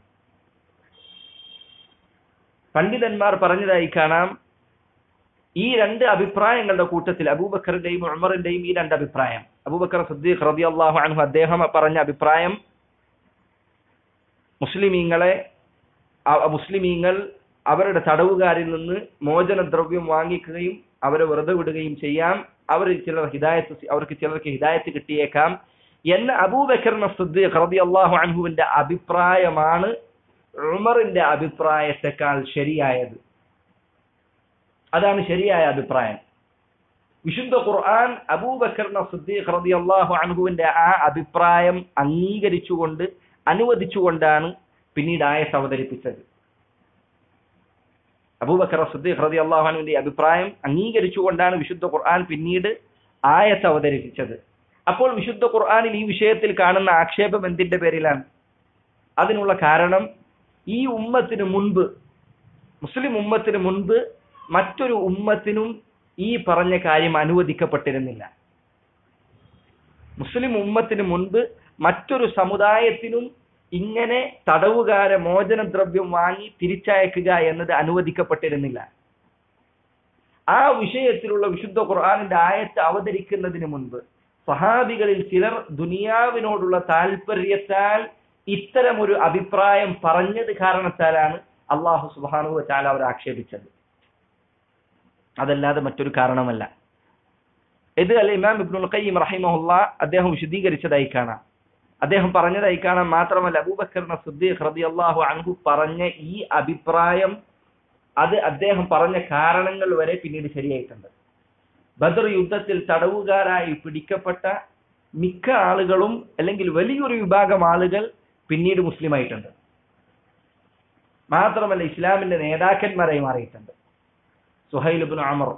പണ്ഡിതന്മാർ പറഞ്ഞതായി കാണാം, ഈ രണ്ട് അഭിപ്രായങ്ങളുടെ കൂട്ടത്തിൽ അബൂബക്കറിന്റെയും ഉമറിന്റെയും ഈ രണ്ട് അഭിപ്രായം, അബൂബക്കർ സിദ്ദീഖ് റളിയല്ലാഹു അൻഹു അദ്ദേഹം പറഞ്ഞ അഭിപ്രായം മുസ്ലിമീങ്ങളെ മുസ്ലിമീങ്ങൾ അവരുടെ തടവുകാരിൽ നിന്ന് മോചനദ്രവ്യം വാങ്ങിക്കുകയും അവരെ വെറുതെ വിടുകയും ചെയ്യാം, അവർ ചിലർ ഹിദായത്ത് അവർക്ക് ചിലർക്ക് ഹിദായത്ത് കിട്ടിയേക്കാം എന്ന അബൂബക്കർ സിദ്ദീഖ് റളിയല്ലാഹു അൻഹുവിന്റെ അഭിപ്രായമാണ് ഉമറിന്റെ അഭിപ്രായത്തെക്കാൾ ശരിയായത്. അതാണ് ശരിയായ അഭിപ്രായം. വിശുദ്ധ ഖുർആൻ അബൂബക്കർ സിദ്ദീഖ് റളിയല്ലാഹു അൻഹുവിന്റെ ആ അഭിപ്രായം അംഗീകരിച്ചുകൊണ്ട് അനുവദിച്ചുകൊണ്ടാണ് പിന്നീട് ആയത്ത് അവതരിപ്പിച്ചത്. അബൂബക്കർ സിദ്ദീഖ് റളിയല്ലാഹു അൻഹുവിന്റെ അഭിപ്രായം അംഗീകരിച്ചുകൊണ്ടാണ് വിശുദ്ധ ഖുർആൻ പിന്നീട് ആയത്ത് അവതരിപ്പിച്ചത്. അപ്പോൾ വിശുദ്ധ ഖുർആനിൽ ഈ വിഷയത്തിൽ കാണുന്ന ആക്ഷേപം എന്തിന്റെ പേരിലാണ്? അതിനുള്ള കാരണം, ഈ ഉമ്മത്തിന് മുൻപ്, മുസ്ലിം ഉമ്മത്തിന് മുൻപ് മറ്റൊരു ഉമ്മത്തിനും ഈ പറഞ്ഞ കാര്യം അനുവദിക്കപ്പെട്ടിരുന്നില്ല. മുസ്ലിം ഉമ്മത്തിന് മുൻപ് മറ്റൊരു സമുദായത്തിനും ഇങ്ങനെ തടവുകാരെ മോചനദ്രവ്യം വാങ്ങി തിരിച്ചയക്കുക എന്നത് അനുവദിക്കപ്പെട്ടിരുന്നില്ല. ആ വിഷയത്തിലുള്ള വിശുദ്ധ ഖുർആനിന്റെ ആയത്ത് അവതരിക്കുന്നതിന് മുൻപ് സഹാബികളിൽ ചിലർ ദുനിയാവിനോടുള്ള താല്പര്യത്താൽ ഇത്തരമൊരു അഭിപ്രായം പറഞ്ഞത് കാരണത്താലാണ് അല്ലാഹു സുബ്ഹാനഹു വ തആല അവരെ ആക്ഷേപിച്ചത്. അതല്ലാതെ മറ്റൊരു കാരണമല്ല. ഇത് അൽ ഇമാം ഇബ്നുൽ ഖയ്യിം റഹിമഹുല്ലാ അദ്ദേഹം വിശദീകരിച്ചതായി കാണാം. അദ്ദേഹം പറഞ്ഞതായി കാണാം. മാത്രമല്ല അബൂബക്കർ സിദ്ദീഖ് റളിയല്ലാഹു അൻഹു പറഞ്ഞ ഈ അഭിപ്രായം അത് അദ്ദേഹം പറഞ്ഞ കാരണങ്ങൾ വരെ പിന്നീട് ശരിയായിട്ടുണ്ട്. ബദർ യുദ്ധത്തിൽ തടവുകാരായി പിടിക്കപ്പെട്ട മിക്ക ആളുകളും അല്ലെങ്കിൽ വലിയൊരു വിഭാഗം ആളുകൾ പിന്നീട് മുസ്ലിം ആയിട്ടുണ്ട്. മാത്രമല്ല ഇസ്ലാമിന്റെ നേതാക്കന്മാരായി മാറിയിട്ടുണ്ട്. Suhail ibn Amr,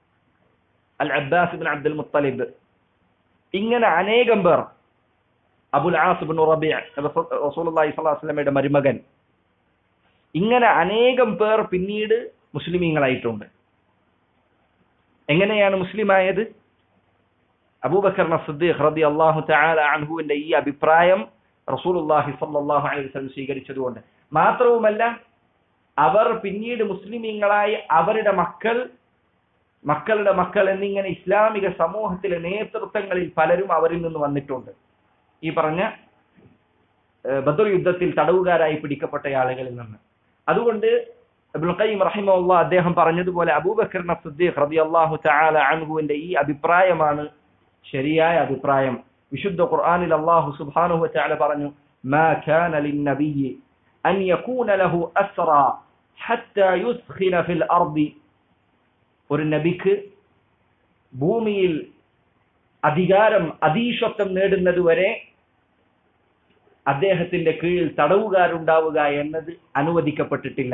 al Abbas ibn Abdul Muttalib, ഇങ്ങനെ അനേകം പേർ, അബുൽ ആസ് ഇബ്നു റബീഅ റസൂലുള്ളാഹി സ്വല്ലല്ലാഹു അലൈഹി വസല്ലമയുടെ മരുമകൻ, ഇങ്ങനെ അനേകം പേർ പിന്നീട് മുസ്ലിമീങ്ങളായിട്ടുണ്ട്. എങ്ങനെയാണ് മുസ്ലിമായത്? അബൂബക്കർ സിദ്ദീഖ് റളിയല്ലാഹു തആല അൻഹുവിന്റെ ഈ അഭിപ്രായം റസൂലുള്ളാഹി സ്വല്ലല്ലാഹു അലൈഹി വസല്ലം സ്വീകരിച്ചതുകൊണ്ട്. മാത്രവുമല്ല അവർ പിന്നീട് മുസ്ലിമീങ്ങളായി അവരുടെ മക്കൾ, മക്കളുടെ മക്കൾ എന്നിങ്ങനെ ഇസ്ലാമിക സമൂഹത്തിലെ നേതൃത്വങ്ങളിൽ പലരും അവരിൽ നിന്ന് വന്നിട്ടുണ്ട്. ഈ പറഞ്ഞ ബദർ യുദ്ധത്തിൽ തടവുകാരായി പിടിക്കപ്പെട്ട ആളുകളിൽ നിന്ന്. അതുകൊണ്ട് ഇബ്നുൽ ഖയ്യിം റഹിമഹുല്ലാഹ് അദ്ദേഹം പറഞ്ഞതുപോലെ അബൂബക്കർ സിദ്ദീഖ് റളിയല്ലാഹു തആല അൻഹുവിന്റെ ഈ അഭിപ്രായമാണ് ശരിയായ അഭിപ്രായം. വിശുദ്ധ ഖുർആനിൽ അല്ലാഹു സുബ്ഹാനഹു വ തആല പറഞ്ഞു, മാ കാന ലിന്നബിയ്യി അൻ യകൂന ലഹു അസ്റാ ഹത്താ യുസ്ഖിന ഫിൽ അർദി. ഒരു നബിക്ക് ഭൂമിയിൽ അധികാരം അധീശത്വം നേടുന്നത് വരെ അദ്ദേഹത്തിന്റെ കീഴിൽ തടവുകാരുണ്ടാവുക എന്നത് അനുവദിക്കപ്പെട്ടിട്ടില്ല.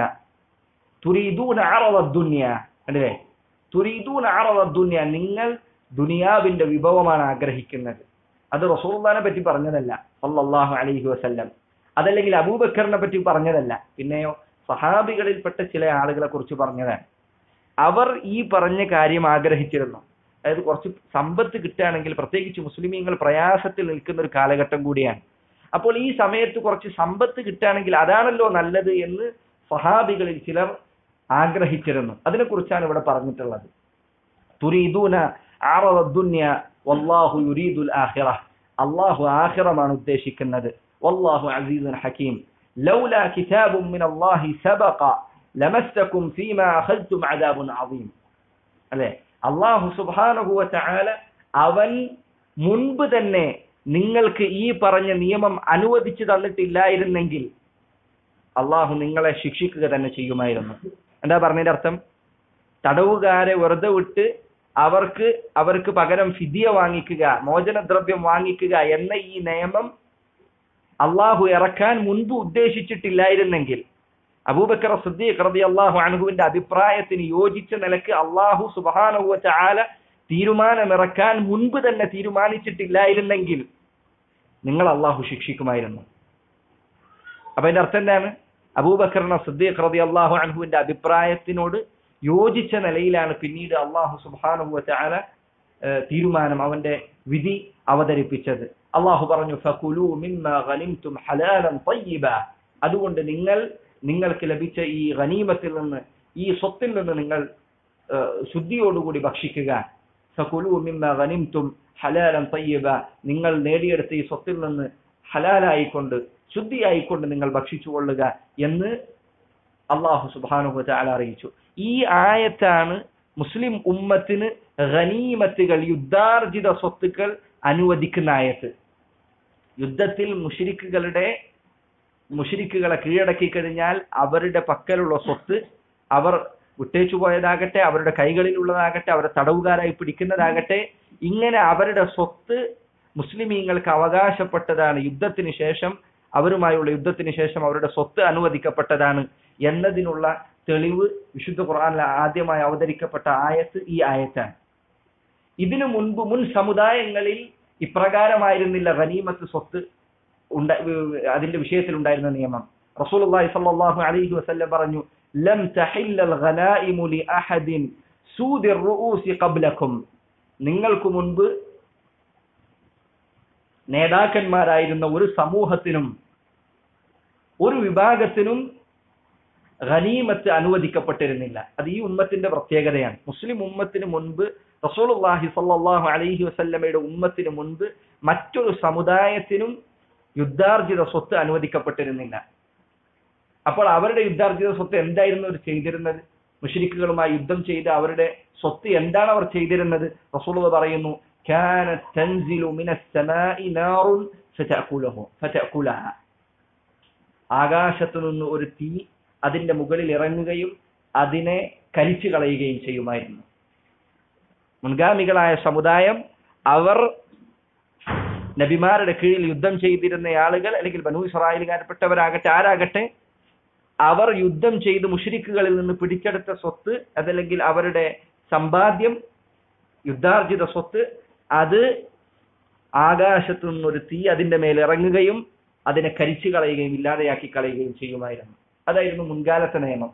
തുരീദൂന അറദ ദുനിയ, അല്ലേ? തുരീദൂന അറദ ദുനിയ, നിങ്ങൾ ദുനിയാവിന്റെ വിഭവമാണ് ആഗ്രഹിക്കുന്നത്. അത് റസൂലുള്ളാഹിനെ പറ്റി പറഞ്ഞതല്ല സല്ലല്ലാഹു അലൈഹി വസല്ലം, അതല്ലെങ്കിൽ അബൂബക്കറിനെ പറ്റി പറഞ്ഞതല്ല, പിന്നെയോ സഹാബികളിൽപ്പെട്ട ചില ആളുകളെ കുറിച്ച് പറഞ്ഞതാണ്. അവർ ഈ പറഞ്ഞ കാര്യം ആഗ്രഹിച്ചിരുന്നു. അതായത് കുറച്ച് സമ്പത്ത് കിട്ടുകയാണെങ്കിൽ, പ്രത്യേകിച്ച് മുസ്ലിമീങ്ങൾ പ്രയാസത്തിൽ നിൽക്കുന്ന ഒരു കാലഘട്ടം കൂടിയാണ്. അപ്പോൾ ഈ സമയത്ത് കുറച്ച് സമ്പത്ത് കിട്ടുകയാണെങ്കിൽ അതാണല്ലോ നല്ലത് എന്ന് സഹാബികളിൽ ചിലർ ആഗ്രഹിച്ചിരുന്നു. അതിനെക്കുറിച്ചാണ് ഇവിടെ പറഞ്ഞിട്ടുള്ളത്. തുരീദൂന അറദ ദുനിയ വല്ലാഹു യുരീദുൽ ആഖിറ. അല്ലാഹു ആഖിറമാണ് ഉദ്ദേശിക്കുന്നത്. വല്ലാഹു അസീസുൻ ഹകീം. ലൗലാ കിതാബുൻ മിനല്ലാഹി സബഖ ലമസ്സകും ഫീമാ അഖദ്തും അദാബുൻ അദീം. അല്ലേ? അല്ലാഹു സുബ്ഹാനഹു വ തആല അവൻ മുൻപ് തന്നെ നിങ്ങൾക്ക് ഈ പറഞ്ഞ നിയമം അനുവദിച്ചു തന്നിട്ടില്ലായിരുന്നെങ്കിൽ അള്ളാഹു നിങ്ങളെ ശിക്ഷിക്കുക തന്നെ ചെയ്യുമായിരുന്നു. എന്താ പറഞ്ഞതിന്റെ അർത്ഥം? തടവുകാരെ വെറുതെ വിട്ട് അവർക്ക് അവർക്ക് പകരം ഫിദിയ വാങ്ങിക്കുക, മോചനദ്രവ്യം വാങ്ങിക്കുക എന്ന ഈ നിയമം അള്ളാഹു ഇറക്കാൻ മുൻപ് ഉദ്ദേശിച്ചിട്ടില്ലായിരുന്നെങ്കിൽ, അബൂബക്കർ സിദ്ദീഖ് റളിയല്ലാഹു അൻഹുവിന്റെ അഭിപ്രായത്തിന് യോജിച്ച നിലക്ക് അള്ളാഹു സുബ്ഹാനഹു വ തആല തീരുമാനമിറക്കാൻ മുൻപ് തന്നെ തീരുമാനിച്ചിട്ടില്ലായിരുന്നെങ്കിൽ നിങ്ങൾ അള്ളാഹു ശിക്ഷിക്കുമായിരുന്നു. അപ്പൊ അതിന്റെ അർത്ഥം എന്താണ്? അബൂബക്കർ സിദ്ദീഖ് റളിയല്ലാഹു അൻഹുവിന്റെ അഭിപ്രായത്തിനോട് യോജിച്ച നിലയിലാണ് പിന്നീട് അള്ളാഹു സുബ്ഹാനഹു വ തആല തീരുമാനം, അവന്റെ വിധി അവതരിപ്പിച്ചത്. അള്ളാഹു പറഞ്ഞു, ഫകുലൂ മിമ്മാ ഗനിംതും ഹലാലൻ തയ്യിബ. അതുകൊണ്ട് നിങ്ങൾ നിങ്ങൾക്ക് ലഭിച്ച ഈ ഗനീമത്തിൽ നിന്ന്, ഈ സ്വത്തിൽ നിന്ന് നിങ്ങൾ ശുദ്ധിയോടുകൂടി ഭക്ഷിക്കുക. ഫകുലൂ മിമ്മാ ഗനിംതും ഹലാലൻ തയ്യിബ. നിങ്ങൾ നേടിയെടുത്ത ഈ സ്വത്തിൽ നിന്ന് ഹലാലായിക്കൊണ്ട്, ശുദ്ധിയായിക്കൊണ്ട് നിങ്ങൾ ഭക്ഷിച്ചു കൊള്ളുക എന്ന് അള്ളാഹു സുബ്ഹാനഹു വ തആല അറിയിച്ചു. ഈ ആയത്താണ് മുസ്ലിം ഉമ്മത്തിന് ഗനീമത്തുകൾ, യുദ്ധാർജിത സ്വത്തുക്കൾ അനുവദിക്കുന്ന ആയത്ത്. യുദ്ധത്തിൽ മുശ്രിക്കുകളുടെ മുശ്രിക്കുകളെ കീഴടക്കി കഴിഞ്ഞാൽ അവരുടെ പക്കലുള്ള സ്വത്ത് അവർ വിട്ടേച്ചു പോയതാകട്ടെ, അവരുടെ കൈകളിലുള്ളതാകട്ടെ, അവരെ തടവുകാരായി പിടിക്കുന്നതാകട്ടെ, ഇങ്ങനെ അവരുടെ സ്വത്ത് മുസ്ലിമീങ്ങൾക്ക് അവകാശപ്പെട്ടതാണ്. യുദ്ധത്തിന് ശേഷം, അവരുമായുള്ള യുദ്ധത്തിന് ശേഷം അവരുടെ സ്വത്ത് അനുവദിക്കപ്പെട്ടതാണ് എന്നതിനുള്ള തെളിവ് വിശുദ്ധ ഖുർആനിൽ ആദ്യമായി അവതരിക്കപ്പെട്ട ആയത്ത് ഈ ആയത്താണ്. ഇതിനു മുൻപ് മുൻ സമുദായങ്ങളിൽ ഇപ്രകാരമായിരുന്നില്ല ഗനീമത്ത് സ്വത്ത് ഉണ്ട അതിന്റെ വിഷയത്തിൽ ഉണ്ടായിരുന്ന നിയമം. റസൂലുള്ളാഹി സ്വല്ലല്ലാഹു അലൈഹി വസല്ലം പറഞ്ഞു, ലം തഹില്ലൽ ഗനായിമു ലി അഹദിൻ സൂദിർ റൂസി ഖബ്ലകും. നിങ്ങൾക്ക് മുൻപ് നേതാക്കന്മാരായിരുന്ന ഒരു സമൂഹത്തിനും ഒരു വിഭാഗത്തിനും ഗനീമത്ത് അനുവദിക്കപ്പെട്ടിരുന്നില്ല. അത് ഈ ഉമ്മത്തിന്റെ പ്രത്യേകതയാണ്. മുസ്ലിം ഉമ്മത്തിന് മുൻപ്, റസൂലുള്ളാഹി സ്വല്ലല്ലാഹു അലൈഹി വസല്ലമയുടെ ഉമ്മത്തിന് മുൻപ് മറ്റൊരു സമുദായത്തിനും യുദ്ധാർജിത സ്വത്ത് അനുവദിക്കപ്പെട്ടിരുന്നില്ല. അപ്പോൾ അവരുടെ യുദ്ധാർജിത സ്വത്ത് എന്തായിരുന്നു അവർ ചെയ്തിരുന്നത്? മുശ്രിക്കുകളുമായി യുദ്ധം ചെയ്ത് അവരുടെ സ്വത്ത് എന്താണ് അവർ ചെയ്തിരുന്നത്? റസൂലുള്ളാഹി പറയുന്നു, കാനത് തൻസിലു മിനസ് സമാഇ നാറുൻ ഫതഅകുലുഹു ഫതഅകുലഹ. ആകാശത്തു നിന്ന് ഒരു തീ അതിന്റെ മുകളിൽ ഇറങ്ങുകയും അതിനെ കരിച്ചു കളയുകയും ചെയ്യുമായിരുന്നു. മുൻഗാമികളായ സമുദായം അവർ നബിമാരുടെ കീഴിൽ യുദ്ധം ചെയ്തിരുന്ന ആളുകൾ, അല്ലെങ്കിൽ ബനൂ ഇസ്രായേലുകാരപ്പെട്ടവരാകട്ടെ ആരാകട്ടെ, അവർ യുദ്ധം ചെയ്ത് മുശ്രിക്കുകളിൽ നിന്ന് പിടിച്ചെടുത്ത സ്വത്ത്, അതല്ലെങ്കിൽ അവരുടെ സമ്പാദ്യം, യുദ്ധാർജിത സ്വത്ത്, അത് ആകാശത്തു നിന്നൊരു തീ അതിന്റെ മേൽ ഇറങ്ങുകയും അതിനെ കരിച്ചു കളയുകയും ഇല്ലാതെയാക്കി കളയുകയും ചെയ്യുമായിരുന്നു. അതായിരുന്നു മുൻകാലത്തെ നിയമം.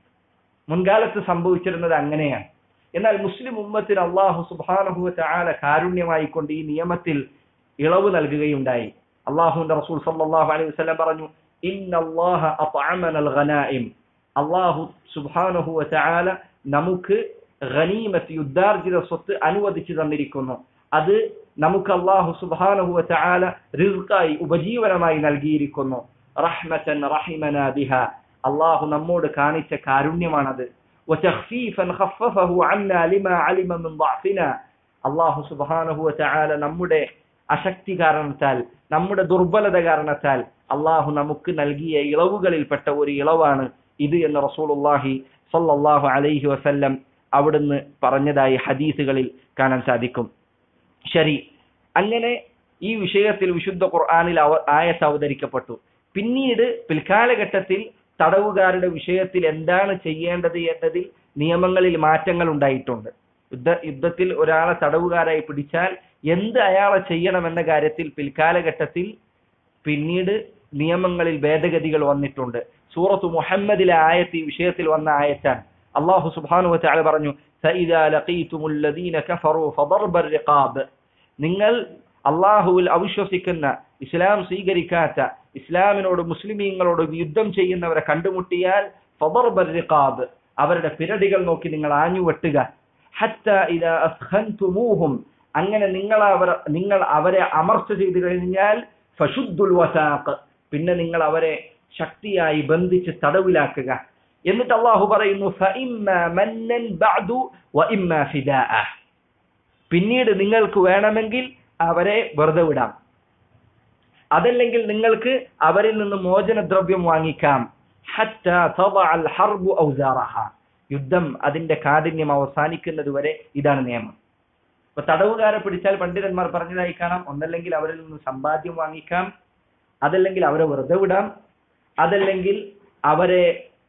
മുൻകാലത്ത് സംഭവിച്ചിരുന്നത് അങ്ങനെയാണ്. എന്നാൽ മുസ്ലിം ഉമ്മത്തിന് അല്ലാഹു സുബ്ഹാനഹു വ തആല കാരുണ്യമായിക്കൊണ്ട് ഈ നിയമത്തിൽ ഇളവ് നൽകുകയുണ്ടായി. അല്ലാഹുവിന്റെ റസൂൽ സല്ലല്ലാഹു അലൈഹി വസല്ലം പറഞ്ഞു, ഇന്നല്ലാഹ അത്അമനൽ ഗനായിം. അല്ലാഹു സുബ്ഹാനഹു വ തആല നമുക്ക് ഗനീമത്ത്, യുദ്ധാർജിത സ്വത്ത് അനുവദിച്ചു തന്നിരിക്കുന്നു. അത് നമുക്ക് അല്ലാഹു സുബ്ഹാനഹു വ തആല റിസ്ഖായി, ഉപജീവനമായി നൽകിയിരിക്കുന്നു. റഹ്മതൻ റഹിമനാ ബിഹാ. അല്ലാഹു നമ്മോട് കാണിച്ച കാരുണ്യമാണത്. വതഖ്ഫീഫൻ ഖഫഫഹു അന്നാ ലിമാ അലിമ മിൻ ضعفنا. അല്ലാഹു സുബ്ഹാനഹു വ തആല നമ്മുടെ അശക്തി കാരണത്താൽ, നമ്മുടെ ദുർബലത കാരണത്താൽ അല്ലാഹു നമുക്ക് നൽകിയ ഇളവുകളിൽപ്പെട്ട ഒരു ഇളവാണ് ഇത് എന്ന് റസൂലുള്ളാഹി സ്വല്ലല്ലാഹു അലൈഹി വസല്ലം അവിടുന്ന് പറഞ്ഞതായി ഹദീസുകളിൽ കാണാൻ സാധിക്കും. ശരി, അങ്ങനെ ഈ വിഷയത്തിൽ വിശുദ്ധ ഖുർആനിൽ ആയത്ത് അവതരിക്കപ്പെട്ടു. പിന്നീട് പിൽക്കാലഘട്ടത്തിൽ തടവുകാരുടെ വിഷയത്തിൽ എന്താണ് ചെയ്യേണ്ടത് എന്നതിൽ നിയമങ്ങളിൽ മാറ്റങ്ങൾ ഉണ്ടായിട്ടുണ്ട്. യുദ്ധ യുദ്ധത്തിൽ ഒരാളെ തടവുകാരായി പിടിച്ചാൽ എന്ത് അയാളെ ചെയ്യണമെന്ന കാര്യത്തിൽ പിൽക്കാലഘട്ടത്തിൽ പിന്നീട് നിയമങ്ങളിൽ ഭേദഗതികൾ വന്നിട്ടുണ്ട്. സൂറത്തു മുഹമ്മദിലെ ആയത്ത് ഈ വിഷയത്തിൽ വന്ന ആയത്താണ്. അല്ലാഹു സുബ്ഹാനഹു വ തആല പറഞ്ഞു, ഫഇദാ ലഖീതുമുൽ ലദീന കഫറൂ ഫദർബർ റിഖാബ്. നിങ്ങൾ അല്ലാഹുവിൽ അവിശ്വസിക്കുന്ന, ഇസ്ലാം സ്വീകരിക്കാത്ത, ഇസ്ലാമിനോട് മുസ്ലിമീങ്ങളോട് യുദ്ധം ചെയ്യുന്നവരെ കണ്ടുമുട്ടിയാൽ ഫദർബർ റിഖാബ്, അവരുടെ പിരടികൾ നോക്കി നിങ്ങൾ ആഞ്ഞു വെട്ടുക. ഹത്താ ഇദാ അസ്ഖൻതുമൂഹും, അങ്ങനെ നിങ്ങൾ അവർ നിങ്ങൾ അവരെ അമർച്ച ചെയ്തു കഴിഞ്ഞാൽ ഫശുദ്ദുൽ വസാഖ്, പിന്നെ നിങ്ങൾ അവരെ ശക്തിയായി ബന്ധിച്ച് തടവിലാക്കുക. എന്നിട്ട് അല്ലാഹു പറയുന്നു, ഫഇമ്മാ മന്നൻ ബഅദു വഇമ്മാ ഫിദാഅ. പിന്നീട് നിങ്ങൾക്ക് വേണമെങ്കിൽ അവരെ വെറുതെ വിടാം, അതല്ലെങ്കിൽ നിങ്ങൾക്ക് അവരിൽ നിന്ന് മോചനദ്രവ്യം വാങ്ങിക്കാം. ഹത്താ തദഅൽ ഹർബു ഔസാറഹ. യുദ്ധം അതിന്റെ കാഠിന്യം അവസാനിക്കുന്നത് വരെ ഇതാണ് നിയമം. ഇപ്പൊ തടവുകാരെ പിടിച്ചാൽ പണ്ഡിതന്മാർ പറഞ്ഞതായി കാണാം, ഒന്നല്ലെങ്കിൽ അവരിൽ നിന്ന് സമ്പാദ്യം വാങ്ങിക്കാം, അതല്ലെങ്കിൽ അവരെ വെറുതെ വിടാം, അതല്ലെങ്കിൽ അവരെ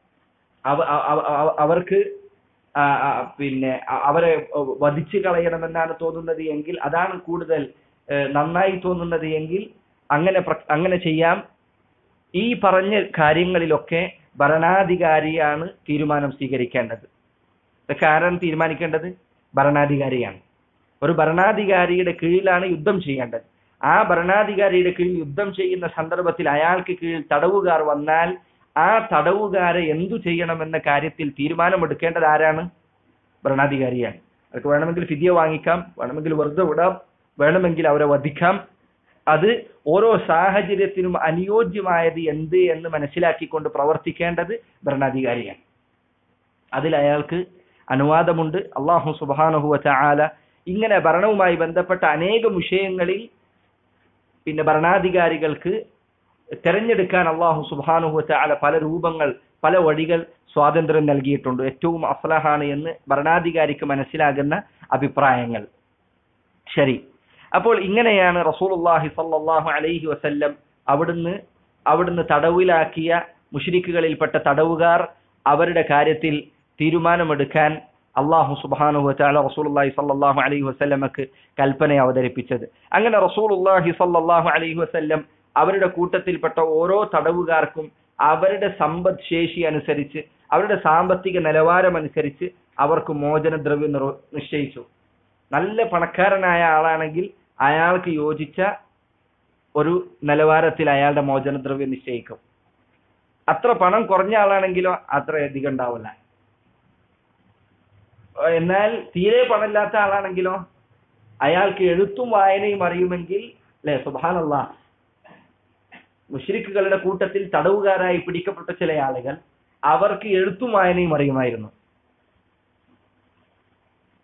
അവർക്ക് പിന്നെ അവരെ വധിച്ചു കളയണമെന്നാണ് തോന്നുന്നത് എങ്കിൽ, അതാണ് കൂടുതൽ നന്നായി തോന്നുന്നത് എങ്കിൽ അങ്ങനെ അങ്ങനെ ചെയ്യാം. ഈ പറഞ്ഞ കാര്യങ്ങളിലൊക്കെ ഭരണാധികാരിയാണ് തീരുമാനം സ്വീകരിക്കേണ്ടത്. ഇതൊക്കെ ആരാണ് തീരുമാനിക്കേണ്ടത്? ഭരണാധികാരിയാണ്. ഒരു ഭരണാധികാരിയുടെ കീഴിലാണ് യുദ്ധം ചെയ്യേണ്ടത്. ആ ഭരണാധികാരിയുടെ കീഴിൽ യുദ്ധം ചെയ്യുന്ന സന്ദർഭത്തിൽ അയാൾക്ക് കീഴിൽ തടവുകാർ വന്നാൽ ആ തടവുകാരെ എന്തു ചെയ്യണമെന്ന കാര്യത്തിൽ തീരുമാനമെടുക്കേണ്ടത് ആരാണ്? ഭരണാധികാരിയാണ്. അവർക്ക് വേണമെങ്കിൽ ഫിദിയ വാങ്ങിക്കാം, വേണമെങ്കിൽ വെറുതെ വിടാം, വേണമെങ്കിൽ അവരെ വധിക്കാം. അത് ഓരോ സാഹചര്യത്തിനും അനുയോജ്യമായത് എന്ത് എന്ന് മനസ്സിലാക്കിക്കൊണ്ട് പ്രവർത്തിക്കേണ്ടത് ഭരണാധികാരിയാണ്. അതിൽ അയാൾക്ക് അനുവാദമുണ്ട്. അല്ലാഹു സുബ്ഹാനഹു വ തആല ഇങ്ങനെ ഭരണവുമായി ബന്ധപ്പെട്ട അനേകം വിഷയങ്ങളിൽ പിന്നെ ഭരണാധികാരികൾക്ക് തെരഞ്ഞെടുക്കാൻ അല്ലാഹു സുബ്ഹാനഹു വ തആല പല രൂപങ്ങൾ, പല വഴികൾ സ്വാതന്ത്ര്യം നൽകിയിട്ടുണ്ട്. ഏറ്റവും അഫ്ലഹാണ് എന്ന് ഭരണാധികാരിക്ക് മനസ്സിലാകുന്ന അഭിപ്രായങ്ങൾ. ശരി, അപ്പോൾ ഇങ്ങനെയാണ് റസൂലുള്ളാഹി സ്വല്ലല്ലാഹു അലൈഹി വസല്ലം അവിടുന്ന് അവിടുന്ന് തടവിലാക്കിയ മുശ്രിക്കുകളിൽപ്പെട്ട തടവുകാർ അവരുടെ കാര്യത്തിൽ തീരുമാനമെടുക്കാൻ അല്ലാഹു സുബ്ഹാനഹു വ തആല റസൂലുള്ളാഹി സ്വല്ലല്ലാഹു അലൈഹി വസല്ലമക്ക് കൽപ്പന അവതരിപ്പിച്ചത്. അങ്ങനെ റസൂലുള്ളാഹി സ്വല്ലല്ലാഹു അലൈഹി വസല്ലം അവരുടെ കൂട്ടത്തിൽപ്പെട്ട ഓരോ തടവുകാർക്കും അവരുടെ സമ്പദ് ശേഷി അനുസരിച്ച്, അവരുടെ സാമ്പത്തിക നിലവാരം അനുസരിച്ച് അവർക്ക് മോചനദ്രവ്യം നിശ്ചയിച്ചു. നല്ല പണക്കാരനായ ആളാണെങ്കിൽ അയാൾക്ക് യോജിച്ച ഒരു നിലവാരത്തിൽ അയാളുടെ മോചനദ്രവ്യം നിശ്ചയിക്കും. അത്ര പണം കുറഞ്ഞ ആളാണെങ്കിലോ അത്ര അധികം ഉണ്ടാവില്ല. എന്നാൽ തീരെ പണമില്ലാത്ത ആളാണെങ്കിലോ അയാൾക്ക് എഴുത്തും വായനയും അറിയുമെങ്കിൽ, അല്ലെ, സുബ്ഹാനല്ലാഹ്, മുശ്രിക്കുകളുടെ കൂട്ടത്തിൽ തടവുകാരായി പിടിക്കപ്പെട്ട ചില ആളുകൾ അവർക്ക് എഴുത്തും വായനയും അറിയുമായിരുന്നു.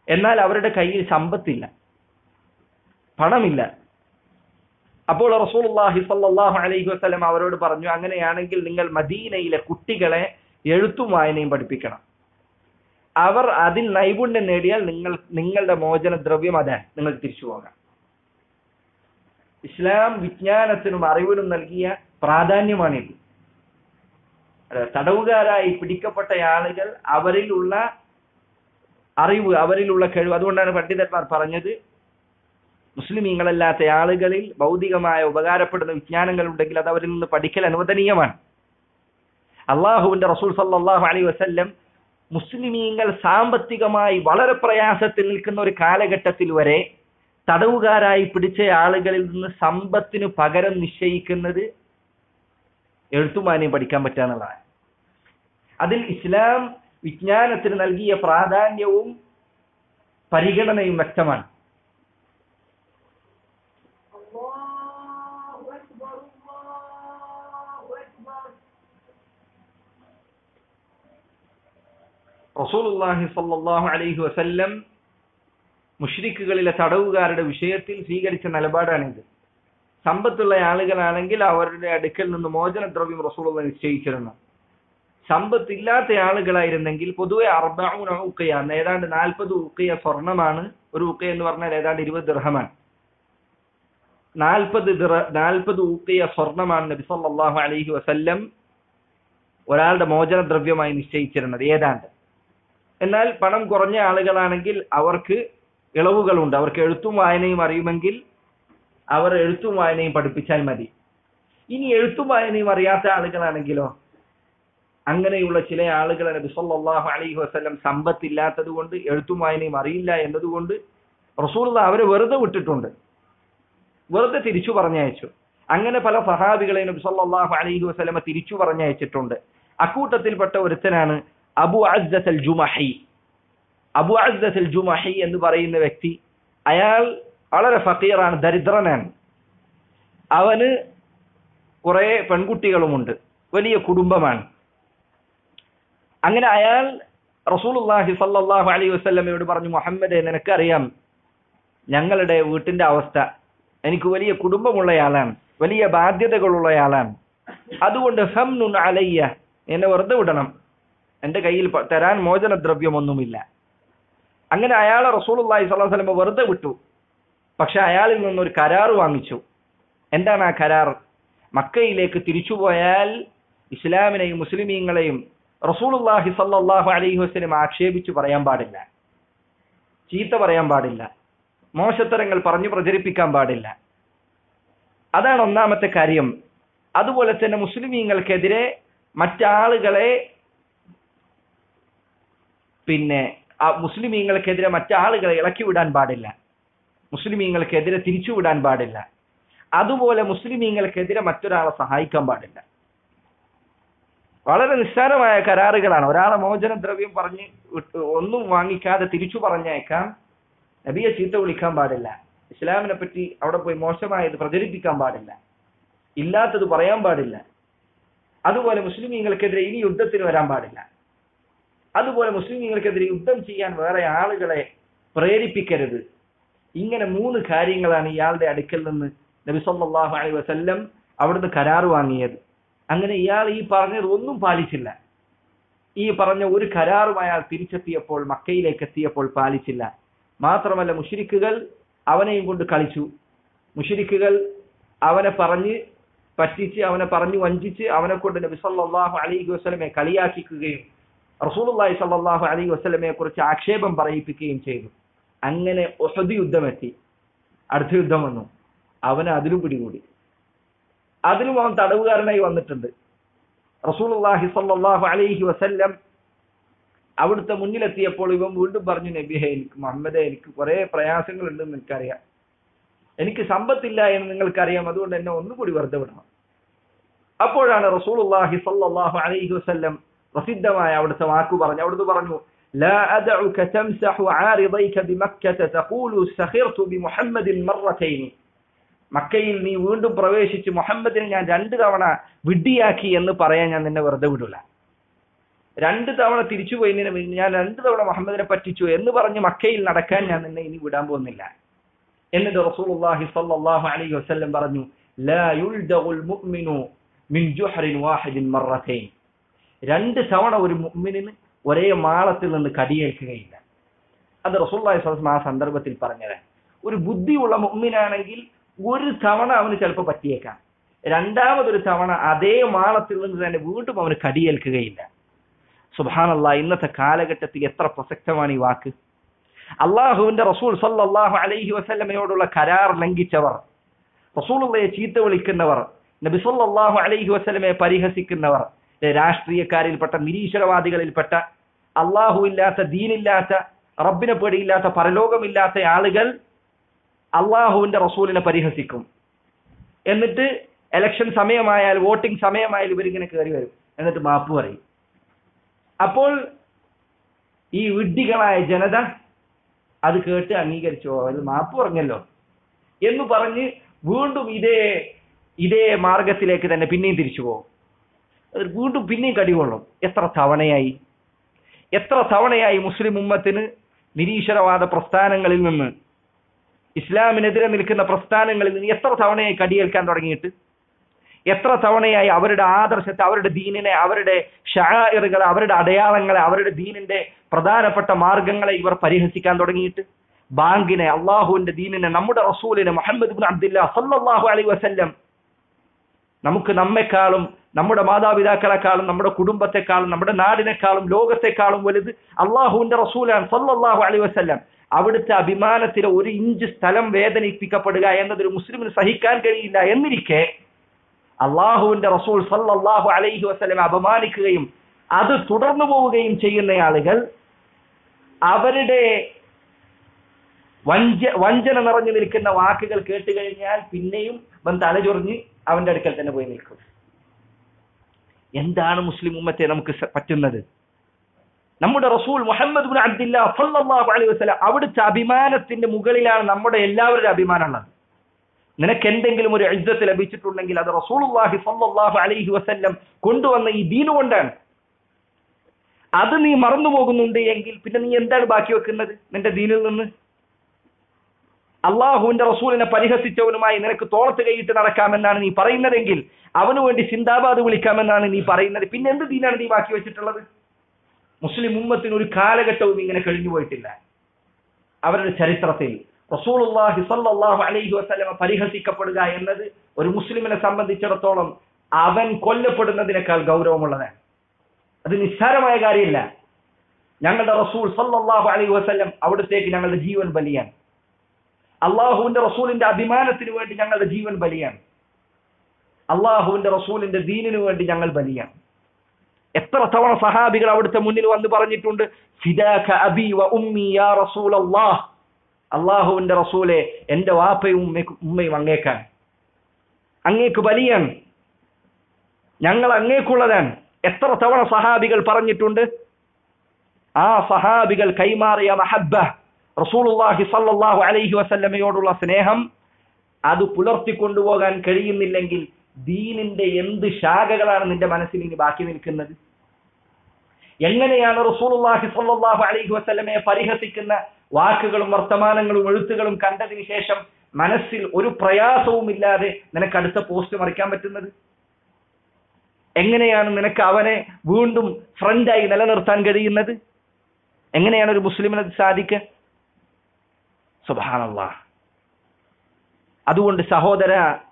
എന്നാൽ അവരുടെ കയ്യിൽ സമ്പത്തില്ല, പണമില്ല. അപ്പോൾ റസൂലുള്ളാഹി സ്വല്ലല്ലാഹു അലൈഹി വസല്ലം അവരോട് പറഞ്ഞു, അങ്ങനെയാണെങ്കിൽ നിങ്ങൾ മദീനയിലെ കുട്ടികളെ എഴുത്തും വായനയും പഠിപ്പിക്കണം. അവർ അതിൽ നൈപുണ്യം നേടിയാൽ നിങ്ങൾ നിങ്ങളുടെ മോചന ദ്രവ്യം അതാണ്, നിങ്ങൾക്ക് തിരിച്ചു പോകാം. ഇസ്ലാം വിജ്ഞാനത്തിനും അറിവിനും നൽകിയ പ്രാധാന്യമാണിത്. തടവുകാരായി പിടിക്കപ്പെട്ട ആളുകൾ അവരിലുള്ള അറിവ്, അവരിലുള്ള കഴിവ്, അതുകൊണ്ടാണ് പണ്ഡിതന്മാർ പറഞ്ഞത് മുസ്ലിമീങ്ങളല്ലാത്ത ആളുകളിൽ ഭൗതികമായ ഉപകാരപ്പെടുന്ന വിജ്ഞാനങ്ങൾ ഉണ്ടെങ്കിൽ അത് അവരിൽ നിന്ന് പഠിക്കൽ അനുവദനീയമാണ്. അള്ളാഹുവിന്റെ റസൂൽ സല്ലല്ലാഹു അലൈഹി വസല്ലം മുസ്ലിമീങ്ങൾ സാമ്പത്തികമായി വളരെ പ്രയാസത്തിൽ നിൽക്കുന്ന ഒരു കാലഘട്ടത്തിൽ വരെ തടവുകാരായി പിടിച്ച ആളുകളിൽ നിന്ന് സമ്പത്തിന് പകരം നിശ്ചയിക്കുന്നത് എഴുത്തുമാനെയും പഠിക്കാൻ പറ്റുക എന്നുള്ളതാണ്. അതിൽ ഇസ്ലാം വിജ്ഞാനത്തിന് നൽകിയ പ്രാധാന്യവും പരിഗണനയും വ്യക്തമാണ്. റസൂലുള്ളാഹി സ്വല്ലല്ലാഹു അലൈഹി വസല്ലം മുശ്രിക്കുകളിലെ തടവുകാരുടെ വിഷയത്തിൽ സ്വീകരിച്ച നിലപാടാണിത്. സമ്പത്തുള്ള ആളുകളാണെങ്കിൽ അവരുടെ അടുക്കൽ നിന്ന് മോചനദ്രവ്യം റസൂലുള്ളാഹി നിശ്ചയിച്ചിരുന്നു. സമ്പത്തില്ലാത്ത ആളുകളായിരുന്നെങ്കിൽ പൊതുവെ അർബഊന ഉഖിയ, ഏതാണ്ട് നാൽപ്പത് ഉഖിയ സ്വർണമാണ്. ഒരു ഉഖിയ എന്ന് പറഞ്ഞാൽ ഏതാണ്ട് ഇരുപത് ദിർഹമാണ്. നാൽപ്പത് നാൽപ്പത് ഉഖിയ സ്വർണമാണ് നബി സല്ലല്ലാഹു അലൈഹി വസല്ലം ഒരാളുടെ മോചനദ്രവ്യമായി നിശ്ചയിച്ചിരുന്നത് ഏതാണ്ട്. എന്നാൽ പണം കുറഞ്ഞ ആളുകളാണെങ്കിൽ അവർക്ക് ഇളവുകളുണ്ട്. അവർക്ക് എഴുത്തും വായനയും അറിയുമെങ്കിൽ അവർ എഴുത്തും വായനയും പഠിപ്പിച്ചാൽ മതി. ഇനി എഴുത്തും വായനയും അറിയാത്ത ആളുകളാണെങ്കിലോ, അങ്ങനെയുള്ള ചില ആളുകളെ നബി സല്ലല്ലാഹു അലൈഹി വസല്ലം സമ്പത്തില്ലാത്തത് കൊണ്ട് എഴുത്തും വായനയും അറിയില്ല എന്നതുകൊണ്ട് റസൂലുള്ളാഹി അവരെ വെറുതെ വിട്ടിട്ടുണ്ട്, വെറുതെ തിരിച്ചു പറഞ്ഞയച്ചു. അങ്ങനെ പല സഹാബികളെ നബി സല്ലല്ലാഹു അലൈഹി വസല്ലം തിരിച്ചു പറഞ്ഞയച്ചിട്ടുണ്ട്. അക്കൂട്ടത്തിൽപ്പെട്ട ഒരുത്തനാണ് അബു അസ്സത്ത് അൽ ജുമഹി. അബു അസ്സത്ത് അൽ ജുമഹി എന്ന് പറയുന്ന വ്യക്തി, അയാൾ വളരെ ഫഖീറാണ്, ദരിദ്രനാണ്. അവന് കുറെ പെൺകുട്ടികളുമുണ്ട്, വലിയ കുടുംബമാണ്. അങ്ങനെ അയാൾ റസൂലുള്ളാഹി സ്വല്ലല്ലാഹു അലൈഹി വസല്ലമയോട് പറഞ്ഞു, മുഹമ്മദേ, നിനക്കറിയാം ഞങ്ങളുടെ വീട്ടിന്റെ അവസ്ഥ, എനിക്ക് വലിയ കുടുംബമുള്ളയാളാണ്, വലിയ ബാധ്യതകളുള്ളയാളാണ്, അതുകൊണ്ട് ഫംനുൻ അലയ്യ, എന്നെ വെറുതെ വിടണം, എന്റെ കയ്യിൽ തരാൻ മോചനദ്രവ്യമൊന്നുമില്ല. അങ്ങനെ അയാളെ റസൂലുള്ളാഹി സ്വല്ലല്ലാഹു അലൈഹി വസല്ലം വെറുതെ വിട്ടു. പക്ഷെ അയാളിൽ നിന്നൊരു കരാർ വാങ്ങിച്ചു. എന്താണ് ആ കരാർ? മക്കയിലേക്ക് തിരിച്ചുപോയാൽ ഇസ്ലാമിനെയും മുസ്ലിമീങ്ങളെയും റസൂലുള്ളാഹി സ്വല്ലല്ലാഹു അലൈഹി വസല്ലം ആക്ഷേപിച്ചു പറയാൻ പാടില്ല, ചീത്ത പറയാൻ പാടില്ല, മോശത്തരങ്ങൾ പറഞ്ഞു പ്രചരിപ്പിക്കാൻ പാടില്ല. അതാണ് ഒന്നാമത്തെ കാര്യം. അതുപോലെ തന്നെ മുസ്ലിമീങ്ങൾക്കെതിരെ മറ്റാളുകളെ പിന്നെ മുസ്ലിമീങ്ങൾക്കെതിരെ മറ്റാളുകളെ ഇളക്കി വിടാൻ പാടില്ല, മുസ്ലിമീങ്ങൾക്കെതിരെ തിരിച്ചുവിടാൻ പാടില്ല. അതുപോലെ മുസ്ലിമീങ്ങൾക്കെതിരെ മറ്റൊരാളെ സഹായിക്കാൻ പാടില്ല. വളരെ നിസ്സാരമായ കരാറുകളാണ്. ഒരാളെ മോചനദ്രവ്യം പറഞ്ഞ് ഒന്നും വാങ്ങിക്കാതെ തിരിച്ചു പറഞ്ഞേക്കാം, നബിയെ ചീത്ത വിളിക്കാൻ പാടില്ല, ഇസ്ലാമിനെ പറ്റി അവിടെ പോയി മോശമായത് പ്രചരിപ്പിക്കാൻ പാടില്ല, ഇല്ലാത്തത് പറയാൻ പാടില്ല. അതുപോലെ മുസ്ലിമീങ്ങൾക്കെതിരെ ഇനി യുദ്ധത്തിന് വരാൻ പാടില്ല. അതുപോലെ മുസ്ലിമീങ്ങൾക്കെതിരെ യുദ്ധം ചെയ്യാൻ വേറെ ആളുകളെ പ്രേരിപ്പിക്കരുത്. ഇങ്ങനെ മൂന്ന് കാര്യങ്ങളാണ് ഇയാളുടെ അടുക്കൽ നിന്ന് നബി സല്ലല്ലാഹു അലൈഹി വസല്ലം അവിടുന്ന് കരാർ വാങ്ങിയത്. അങ്ങനെ ഇയാൾ ഈ പറഞ്ഞത് ഒന്നും പാലിച്ചില്ല. ഈ പറഞ്ഞ ഒരു കരാറും അയാൾ തിരിച്ചെത്തിയപ്പോൾ, മക്കയിലേക്ക് എത്തിയപ്പോൾ പാലിച്ചില്ല. മാത്രമല്ല മുശ്രിക്കുകൾ അവനെയും കൊണ്ട് കളിച്ചു. മുശ്രിക്കുകൾ അവനെ പറഞ്ഞ് പറ്റിച്ച്, അവനെ പറഞ്ഞു വഞ്ചിച്ച്, അവനെ കൊണ്ട് നബി സല്ലല്ലാഹു അലൈഹി വസല്ലമയെ കളിയാക്കിക്കുകയും റസൂലുള്ളാഹി സ്വല്ലല്ലാഹു അലൈഹി വസല്ലമയെ കുറിച്ച് ആക്ഷേപം പറയിപ്പിക്കുകയും ചെയ്തു. അങ്ങനെ ഉഹദ് യുദ്ധം എത്തി, അടുത്ത യുദ്ധം വന്നു, അവനെ അതിലും പിടികൂടി. അതിലും അവൻ തടവുകാരനായി വന്നിട്ടുണ്ട്. റസൂലുള്ളാഹി സ്വല്ലല്ലാഹു അലൈഹി വസല്ലം അവിടുത്തെ മുന്നിലെത്തിയപ്പോൾ ഇവൻ വീണ്ടും പറഞ്ഞു, നബിയേ, എനിക്ക് മുഹമ്മദേ, എനിക്ക് കുറെ പ്രയാസങ്ങൾ ഉണ്ടെന്ന് എനിക്കറിയാം, എനിക്ക് സമ്പത്തില്ല എന്ന് നിങ്ങൾക്കറിയാം, അതുകൊണ്ട് എന്നെ ഒന്നുകൂടി വെറുതെ വിടണം. അപ്പോഴാണ് റസൂലുള്ളാഹി സ്വല്ലല്ലാഹു അലൈഹി വസല്ലം പ്രസിദ്ധമായ അവിടുത്തെ വാക്കു പറഞ്ഞു. അവിടുന്ന് പറഞ്ഞു, ലാ അദഉക തംസഹു ആരിദൈക ബിമക്കത തഖൂലു സഖിർതു ബിമുഹമ്മദിൻ മറതൈൻ. മക്കയിൽ നീ വീണ്ടും പ്രവേശിച്ച് മുഹമ്മദിനെ ഞാൻ രണ്ടു തവണ വിഡ്ഢിയാക്കി എന്ന് പറയാൻ ഞാൻ നിന്നെ വെറുതെ വിടില്ല. രണ്ട് തവണ തിരിച്ചുപോയി, ഞാൻ രണ്ട് തവണ മുഹമ്മദിനെ പറ്റിച്ചു എന്ന് പറഞ്ഞ് മക്കയിൽ നടക്കാൻ ഞാൻ നിന്നെ ഇനി വിടാൻ പോകുന്നില്ല. എന്നിട്ട് റസൂലുള്ളാഹി സ്വല്ലല്ലാഹു അലൈഹി വസല്ലം പറഞ്ഞു, ലാ യുൽദഗുൽ മുഅ്മിനു മിൻ ജുഹ്റിൻ വാഹിദിൻ മറത്തൈൻ. രണ്ട് തവണ ഒരു മുഅ്മിനിന് ഒരേ മാളത്തിൽ നിന്ന് കടിയേൽക്കുകയില്ല. അത് റസൂലുള്ളാഹി സ്വല്ലല്ലാഹു അലൈഹി വസല്ലം ആ സന്ദർഭത്തിൽ പറഞ്ഞതാണ്. ഒരു ബുദ്ധിയുള്ള മുഅ്മിനാണെങ്കിൽ ഒരു തവണ അവന് ചിലപ്പോൾ പറ്റിയേക്കാം, രണ്ടാമതൊരു തവണ അതേ മാളത്തിൽ നിന്ന് തന്നെ വീണ്ടും അവന് കടിയേൽക്കുകയില്ല. സുബ്ഹാനല്ലാഹ്, ഇന്നത്തെ കാലഘട്ടത്തിൽ എത്ര പ്രസക്തമാണ് ഈ വാക്ക്. അള്ളാഹുവിന്റെ റസൂൽ സല്ലല്ലാഹു അലൈഹി വസല്ലമയോടുള്ള കരാർ ലംഘിച്ചവർ, റസൂലുള്ളാഹിയെ ചീത്ത വിളിക്കുന്നവർ, നബി സല്ലല്ലാഹു അലൈഹി വസല്ലമയെ പരിഹസിക്കുന്നവർ, രാഷ്ട്രീയക്കാരിൽപ്പെട്ട നിരീശ്വരവാദികളിൽപ്പെട്ട അള്ളാഹു ഇല്ലാത്ത, ദീനില്ലാത്ത, റബ്ബിനെ പേടിയില്ലാത്ത, പരലോകമില്ലാത്ത ആളുകൾ അള്ളാഹുവിന്റെ റസൂലിനെ പരിഹസിക്കും. എന്നിട്ട് ഇലക്ഷൻ സമയമായാൽ, വോട്ടിംഗ് സമയമായാൽ ഇവരിങ്ങനെ കയറി വരും, എന്നിട്ട് മാപ്പ് പറയും. അപ്പോൾ ഈ വിഡ്ഢികളായ ജനത അത് കേട്ട് അംഗീകരിച്ചോ, അത് മാപ്പ് പറഞ്ഞല്ലോ എന്ന് പറഞ്ഞ് വീണ്ടും ഇതേ ഇതേ മാർഗത്തിലേക്ക് തന്നെ പിന്നെയും തിരിച്ചു പോകും. വീണ്ടും പിന്നെയും കടികൊള്ളും. എത്ര തവണയായി എത്ര തവണയായി മുസ്ലിം ഉമ്മത്തിന് നിരീശ്വരവാദ പ്രസ്ഥാനങ്ങളിൽ നിന്ന്, ഇസ്ലാമിനെതിരെ നിൽക്കുന്ന പ്രസ്ഥാനങ്ങളിൽ നിന്ന് എത്ര തവണയായി കടിയേൽക്കാൻ തുടങ്ങിയിട്ട്? എത്ര തവണയായി അവരുടെ ആദർശത്തെ, അവരുടെ ദീനിനെ, അവരുടെ ഷആഇറുകളെ, അവരുടെ അടയാളങ്ങളെ, അവരുടെ ദീനിന്റെ പ്രധാനപ്പെട്ട മാർഗങ്ങളെ ഇവർ പരിഹസിക്കാൻ തുടങ്ങിയിട്ട്? ബാങ്കിനെ, അള്ളാഹുവിന്റെ ദീനിനെ, നമ്മുടെ റസൂലിനെ, മുഹമ്മദ് ഇബ്നു അബ്ദുല്ലാഹ് സല്ലല്ലാഹു അലൈഹി വസല്ലം, നമുക്ക് നമ്മെക്കാളും, നമ്മുടെ മാതാപിതാക്കളെക്കാളും, നമ്മുടെ കുടുംബത്തെക്കാളും, നമ്മുടെ നാടിനേക്കാളും, ലോകത്തെക്കാളും വലുത് അള്ളാഹുവിന്റെ റസൂലാണ് സല്ലല്ലാഹു അലൈഹി വസല്ലം. അവിടുത്തെ അഭിമാനത്തിലെ ഒരു ഇഞ്ച് സ്ഥലം വേദനിപ്പിക്കപ്പെടുക എന്നതൊരു മുസ്ലിമിന് സഹിക്കാൻ കഴിയില്ല. എന്നിരിക്കെ അള്ളാഹുവിന്റെ റസൂൽ സല്ലല്ലാഹു അലൈഹി വസല്ലം അപമാനിക്കുകയും അത് തുടർന്നു പോവുകയും ചെയ്യുന്ന ആളുകൾ അവരുടെ വഞ്ച വഞ്ചന നിറഞ്ഞു നിൽക്കുന്ന വാക്കുകൾ കേട്ട് കഴിഞ്ഞാൽ പിന്നെയും വന്ന് തലചൊറിഞ്ഞ് അവന്റെ അടുക്കൽ തന്നെ പോയി നിൽക്കും. എന്താണ് മുസ്ലിം ഉമ്മത്തെ നമുക്ക് പറ്റുന്നത്? നമ്മുടെ റസൂൽ മുഹമ്മദ് ഇബ്നു അബ്ദുല്ലാഹ് സല്ലല്ലാഹു അലൈഹി വസല്ലം അവിടുത്തെ അഭിമാനത്തിന്റെ മുകളിലാണ് നമ്മുടെ എല്ലാവരുടെ അഭിമാനമുള്ളത്. നിനക്ക് എന്തെങ്കിലും ഒരു ഇസ്സത്ത് ലഭിച്ചിട്ടുണ്ടെങ്കിൽ അത് റസൂലുള്ളാഹി സ്വല്ലല്ലാഹു അലൈഹി വസല്ലം കൊണ്ടുവന്ന ഈ ദീൻ കൊണ്ടാണ്. അത് നീ മറന്നു പോകുന്നുണ്ട് എങ്കിൽ പിന്നെ നീ എന്താണ് ബാക്കി വെക്കുന്നത് നിന്റെ ദീനിൽ നിന്ന്? അള്ളാഹുവിന്റെ റസൂലിനെ പരിഹസിച്ചവനുമായി നിനക്ക് തോളത്ത് കൈയിട്ട് നടക്കാമെന്നാണ് നീ പറയുന്നതെങ്കിൽ, അവനു വേണ്ടി സിന്ദാബാദ് വിളിക്കാമെന്നാണ് നീ പറയുന്നത്, പിന്നെ എന്ത് ദീനാണ് നീ ബാക്കി വെച്ചിട്ടുള്ളത്? മുസ്ലിം ഉമ്മത്തിന് ഒരു കാലഘട്ടവും ഇങ്ങനെ കഴിഞ്ഞു പോയിട്ടില്ല. അവരുടെ ചരിത്രത്തിൽ റസൂലുള്ളാഹി സ്വല്ലല്ലാഹു അലൈഹി വസല്ലം പരിഹസിക്കപ്പെടുക എന്നത് ഒരു മുസ്ലിമിനെ സംബന്ധിച്ചിടത്തോളം അവൻ കൊല്ലപ്പെടുന്നതിനേക്കാൾ ഗൗരവമുള്ളതാണ്. അത് നിസ്സാരമായ കാര്യമില്ല. ഞങ്ങളുടെ റസൂൽ സ്വല്ലല്ലാഹു അലൈഹി വസല്ലം അവിടത്തേക്ക് ഞങ്ങളുടെ ജീവൻ ബലിയാണ്. അള്ളാഹുവിന്റെ റസൂലിന്റെ അഭിമാനത്തിന് വേണ്ടി ഞങ്ങളുടെ ജീവൻ ബലിയാണ്. അള്ളാഹുവിന്റെ റസൂലിന്റെ ദീനിനു വേണ്ടി ഞങ്ങൾ ബലിയാണ്. എത്ര തവണ സഹാബികൾ അവിടുത്തെ മുന്നിൽ വന്ന് പറഞ്ഞിട്ടുണ്ട്, ഫിദാക അബി വ ഉമ്മി യാ റസൂലല്ലാഹ്, അള്ളാഹുവിന്റെ റസൂലെ എന്റെ വാപ്പയും ഉമ്മയും അങ്ങേക്കാണ്, അങ്ങേക്ക് ബലിയാണ്, ഞങ്ങൾ അങ്ങേക്കുള്ളതാണ്. എത്ര തവണ സഹാബികൾ പറഞ്ഞിട്ടുണ്ട്. ആ സഹാബികൾ കൈമാറിയ മഹബ്ബ, റസൂലുള്ളാഹി സ്വല്ലല്ലാഹു അലൈഹി വസല്ലമയോടുള്ള സ്നേഹം, അത് പുലർത്തിക്കൊണ്ടുപോകാൻ കഴിയുന്നില്ലെങ്കിൽ ദീനിന്റെ എന്ത് ശാഖകളാണ് നിന്റെ മനസ്സിൽ ഇനി ബാക്കി നിൽക്കുന്നത്? എങ്ങനെയാണ് റസൂലുള്ളാഹി സ്വല്ലല്ലാഹു അലൈഹി വസല്ലമയെ പരിഹസിക്കുന്ന വാക്കുകളും വർത്തമാനങ്ങളും എഴുത്തുകളും കണ്ടതിന് ശേഷം മനസ്സിൽ ഒരു പ്രയാസവും ഇല്ലാതെ നിനക്ക് അടുത്ത പോസ്റ്റ് മറിക്കാൻ പറ്റുന്നത്? എങ്ങനെയാണ് നിനക്ക് അവനെ വീണ്ടും ഫ്രണ്ടായി നിലനിർത്താൻ കഴിയുന്നത്? എങ്ങനെയാണ് ഒരു മുസ്ലിമിന് അത് സാധിക്കുക? സുബ്ഹാനല്ലാഹ്. അതുകൊണ്ട് സഹോദര,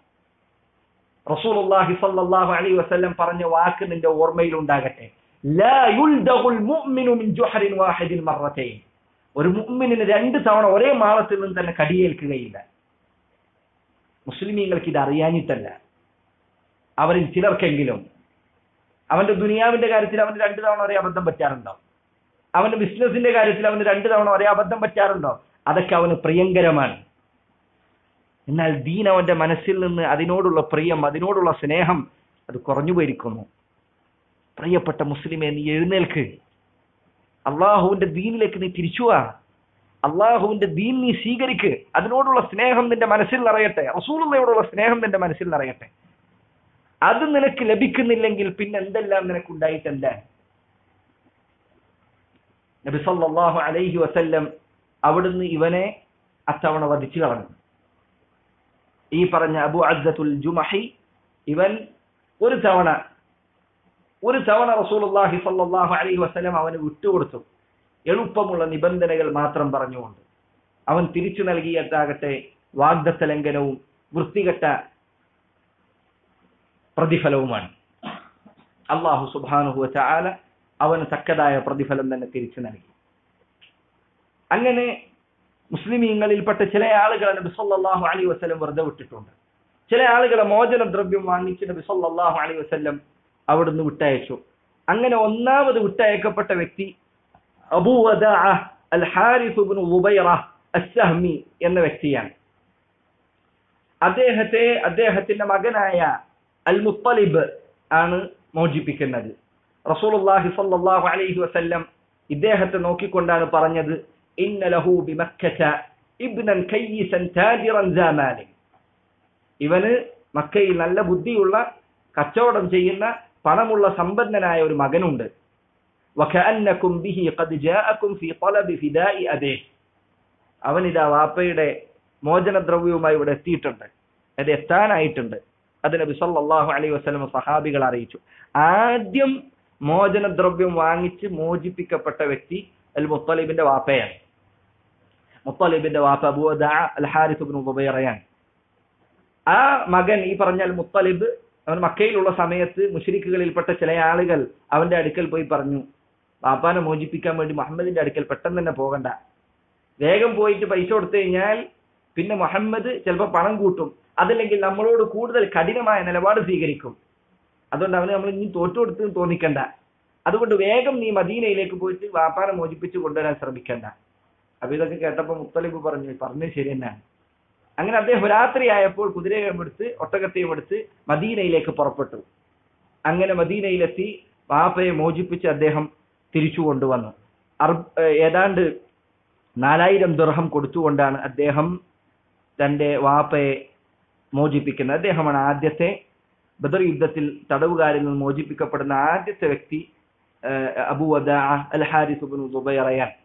റസൂലുള്ളാഹി സ്വല്ലല്ലാഹു അലൈഹി വസല്ലം പറഞ്ഞ വാക്ക് നിന്റെ ഓർമ്മയിൽ ഉണ്ടാകട്ടെ. ലാ യുൽദഗുൽ മുഅ്മിനു മിൻ ജുഹ്റിൻ വാഹിദിൻ മറത്തൈൻ. ഒരു മുഅ്മിനിന് രണ്ട് തവണ ഒരേ മാളത്തിൽ നിന്ന് തന്നെ കടിയേൽക്കുകയില്ല. മുസ്ലിമീങ്ങൾക്ക് ഇത് അറിയാഞ്ഞിട്ടല്ല, അവരിൽ ചിലർക്കെങ്കിലും. അവന്റെ ദുനിയാവിന്റെ കാര്യത്തിൽ അവന് രണ്ട് തവണ ഒരേ അബദ്ധം പറ്റാറുണ്ടോ? അവന്റെ ബിസിനസിന്റെ കാര്യത്തിൽ അവന് രണ്ട് തവണ ഒരേ അബദ്ധം പറ്റാറുണ്ടോ? അതൊക്കെ അവന് പ്രിയങ്കരമാണ്. എന്നാൽ ദീൻ അവന്റെ മനസ്സിൽ നിന്ന് അതിനോടുള്ള പ്രിയം, അതിനോടുള്ള സ്നേഹം അത് കുറഞ്ഞു പോയിരിക്കുന്നു. പ്രിയപ്പെട്ട മുസ്ലിമേ, നീ എഴുന്നേൽക്ക്. അള്ളാഹുവിന്റെ ദീനിലേക്ക് നീ തിരിച്ചുവാ. അള്ളാഹുവിന്റെ ദീൻ നീ സ്വീകരിക്ക്. അതിനോടുള്ള സ്നേഹം നിന്റെ മനസ്സിൽ നിറയട്ടെ. റസൂലുള്ളാഹിയോടുള്ള സ്നേഹം നിന്റെ മനസ്സിൽ നിറയട്ടെ. അത് നിനക്ക് ലഭിക്കുന്നില്ലെങ്കിൽ പിന്നെ എന്തെല്ലാം നിനക്കുണ്ടായിട്ടെന്താ? നബി സല്ലല്ലാഹു അലൈഹി വസല്ലം അവിടുന്ന് ഇവനെ അത്തവണ വധിച്ചു കളഞ്ഞു. ഈ പറഞ്ഞ അബു അസ്സത്തുൽ ജുമഹി ഇവൻ ഒരു തവണ ഒരു തവണ റസൂലുള്ളാഹി സ്വല്ലല്ലാഹു അലൈഹി വസല്ലം അവന് വിട്ടുകൊടുത്തു, എളുപ്പമുള്ള നിബന്ധനകൾ മാത്രം പറഞ്ഞുകൊണ്ട്. അവൻ തിരിച്ചു നൽകിയതാകട്ടെ വാഗ്ദത്ത ലംഘനവും വൃത്തികെട്ട പ്രതിഫലവുമാണ്. അല്ലാഹു സുബ്ഹാനഹു വ തആല അവന് തക്കതായ പ്രതിഫലം തന്നെ തിരിച്ചു നൽകി. അങ്ങനെ മുസ്ലിമീങ്ങളിൽപ്പെട്ട ചില ആളുകളെ നബി സല്ലല്ലാഹു അലൈഹി വസല്ലം വെറുതെ വിട്ടിട്ടുണ്ട്. ചില ആളുകളെ മോചന ദ്രവ്യം വാങ്ങിച്ച് നബി സല്ലല്ലാഹു അലൈഹി വസല്ലം അവിടുന്ന് വിട്ടയച്ചു. അങ്ങനെ ഒന്നാമത് വിട്ടയക്കപ്പെട്ട വ്യക്തി അബൂ വദാഅ അൽ ഹാരിസ് ഇബ്നു ളുബൈറ അസ്സഹ്മി എന്ന വ്യക്തിയാണ്. അദ്ദേഹത്തെ അദ്ദേഹത്തിന്റെ മകനായ അൽ മുത്തലിബ് ആണ് മോചിപ്പിക്കുന്നത്. റസൂലുള്ളാഹി സ്വല്ലല്ലാഹു അലൈഹി വസല്ലം ഇദ്ദേഹത്തെ നോക്കിക്കൊണ്ടാണ് പറഞ്ഞത്, ഇന്ന ലഹു ബിമക്കത ഇബ്നൻ കയ്യിസൻ താജിറൻ സാമാലി. ഇവന് മക്കയിൽ നല്ല ബുദ്ധിയുള്ള കച്ചവടം ചെയ്യുന്ന പണമുള്ള സമ്പന്നനായ ഒരു മകനുണ്ട്. വകഅന്നകും ബിഹി ഖദ് ജാഅകും ഫീ ളബി ഫിദാഇ അബീഹി. അവനിതാ വാപ്പയുടെ മോചനദ്രവ്യവുമായി ഇവിടെ എത്തിയിട്ടുണ്ട്, അത് എത്താനായിട്ടുണ്ട്. അത് നബി സല്ലല്ലാഹു അലൈഹി വസല്ലം സഹാബികൾ അറിയിച്ചു. ആദ്യം മോചനദ്രവ്യം വാങ്ങിച്ച് മോചിപ്പിക്കപ്പെട്ട വ്യക്തി അൽ മുത്തലിബിന്റെ വാപ്പയാണ്. മുത്തലിബിന്റെ വാപ്പ അബൂ വദാഅ അൽ ഹാരിസ് ഇബ്നു ളുബൈറയാണ്. ആ മകൻ ഈ പറഞ്ഞ അൽ മുത്തലിബ് അവൻ മക്കയിലുള്ള സമയത്ത് മുശ്രിക്കുകളിൽപ്പെട്ട ചില ആളുകൾ അവന്റെ അടുക്കൽ പോയി പറഞ്ഞു, വാപ്പാനെ മോചിപ്പിക്കാൻ വേണ്ടി മുഹമ്മദിന്റെ അടുക്കൽ പെട്ടെന്ന് തന്നെ പോകണ്ട, വേഗം പോയിട്ട് പൈസ കൊടുത്തു കഴിഞ്ഞാൽ പിന്നെ മുഹമ്മദ് ചിലപ്പോൾ പണം കൂട്ടും, അതല്ലെങ്കിൽ നമ്മളോട് കൂടുതൽ കഠിനമായ നിലപാട് സ്വീകരിക്കും. അതുകൊണ്ട് അവന് നമ്മൾ ഇനി തോറ്റു കൊടുത്ത് തോന്നിക്കണ്ട. അതുകൊണ്ട് വേഗം നീ മദീനയിലേക്ക് പോയിട്ട് വാപ്പാനെ മോചിപ്പിച്ച് കൊണ്ടുവരാൻ ശ്രമിക്കണ്ട. അപ്പൊ ഇതൊക്കെ കേട്ടപ്പോൾ മുത്തലിബ് പറഞ്ഞു, പറഞ്ഞത് ശരി തന്നെയാണ്. അങ്ങനെ അദ്ദേഹം രാത്രിയായപ്പോൾ കുതിരയും എടുത്ത് ഒട്ടകത്തെയും എടുത്ത് മദീനയിലേക്ക് പുറപ്പെട്ടു. അങ്ങനെ മദീനയിലെത്തി വാപ്പയെ മോചിപ്പിച്ച് അദ്ദേഹം തിരിച്ചു കൊണ്ടുവന്നു. ഏതാണ്ട് നാലായിരം ദിർഹം കൊടുത്തുകൊണ്ടാണ് അദ്ദേഹം തന്റെ വാപ്പയെ മോചിപ്പിക്കുന്നത്. അദ്ദേഹമാണ് ആദ്യത്തെ ബദർ യുദ്ധത്തിൽ തടവുകാരിൽ നിന്ന് മോചിപ്പിക്കപ്പെടുന്ന ആദ്യത്തെ വ്യക്തി. അബൂ വദാഅ അൽ ഹാരിസ് ഇബ്നു ളുബൈറയാണ്.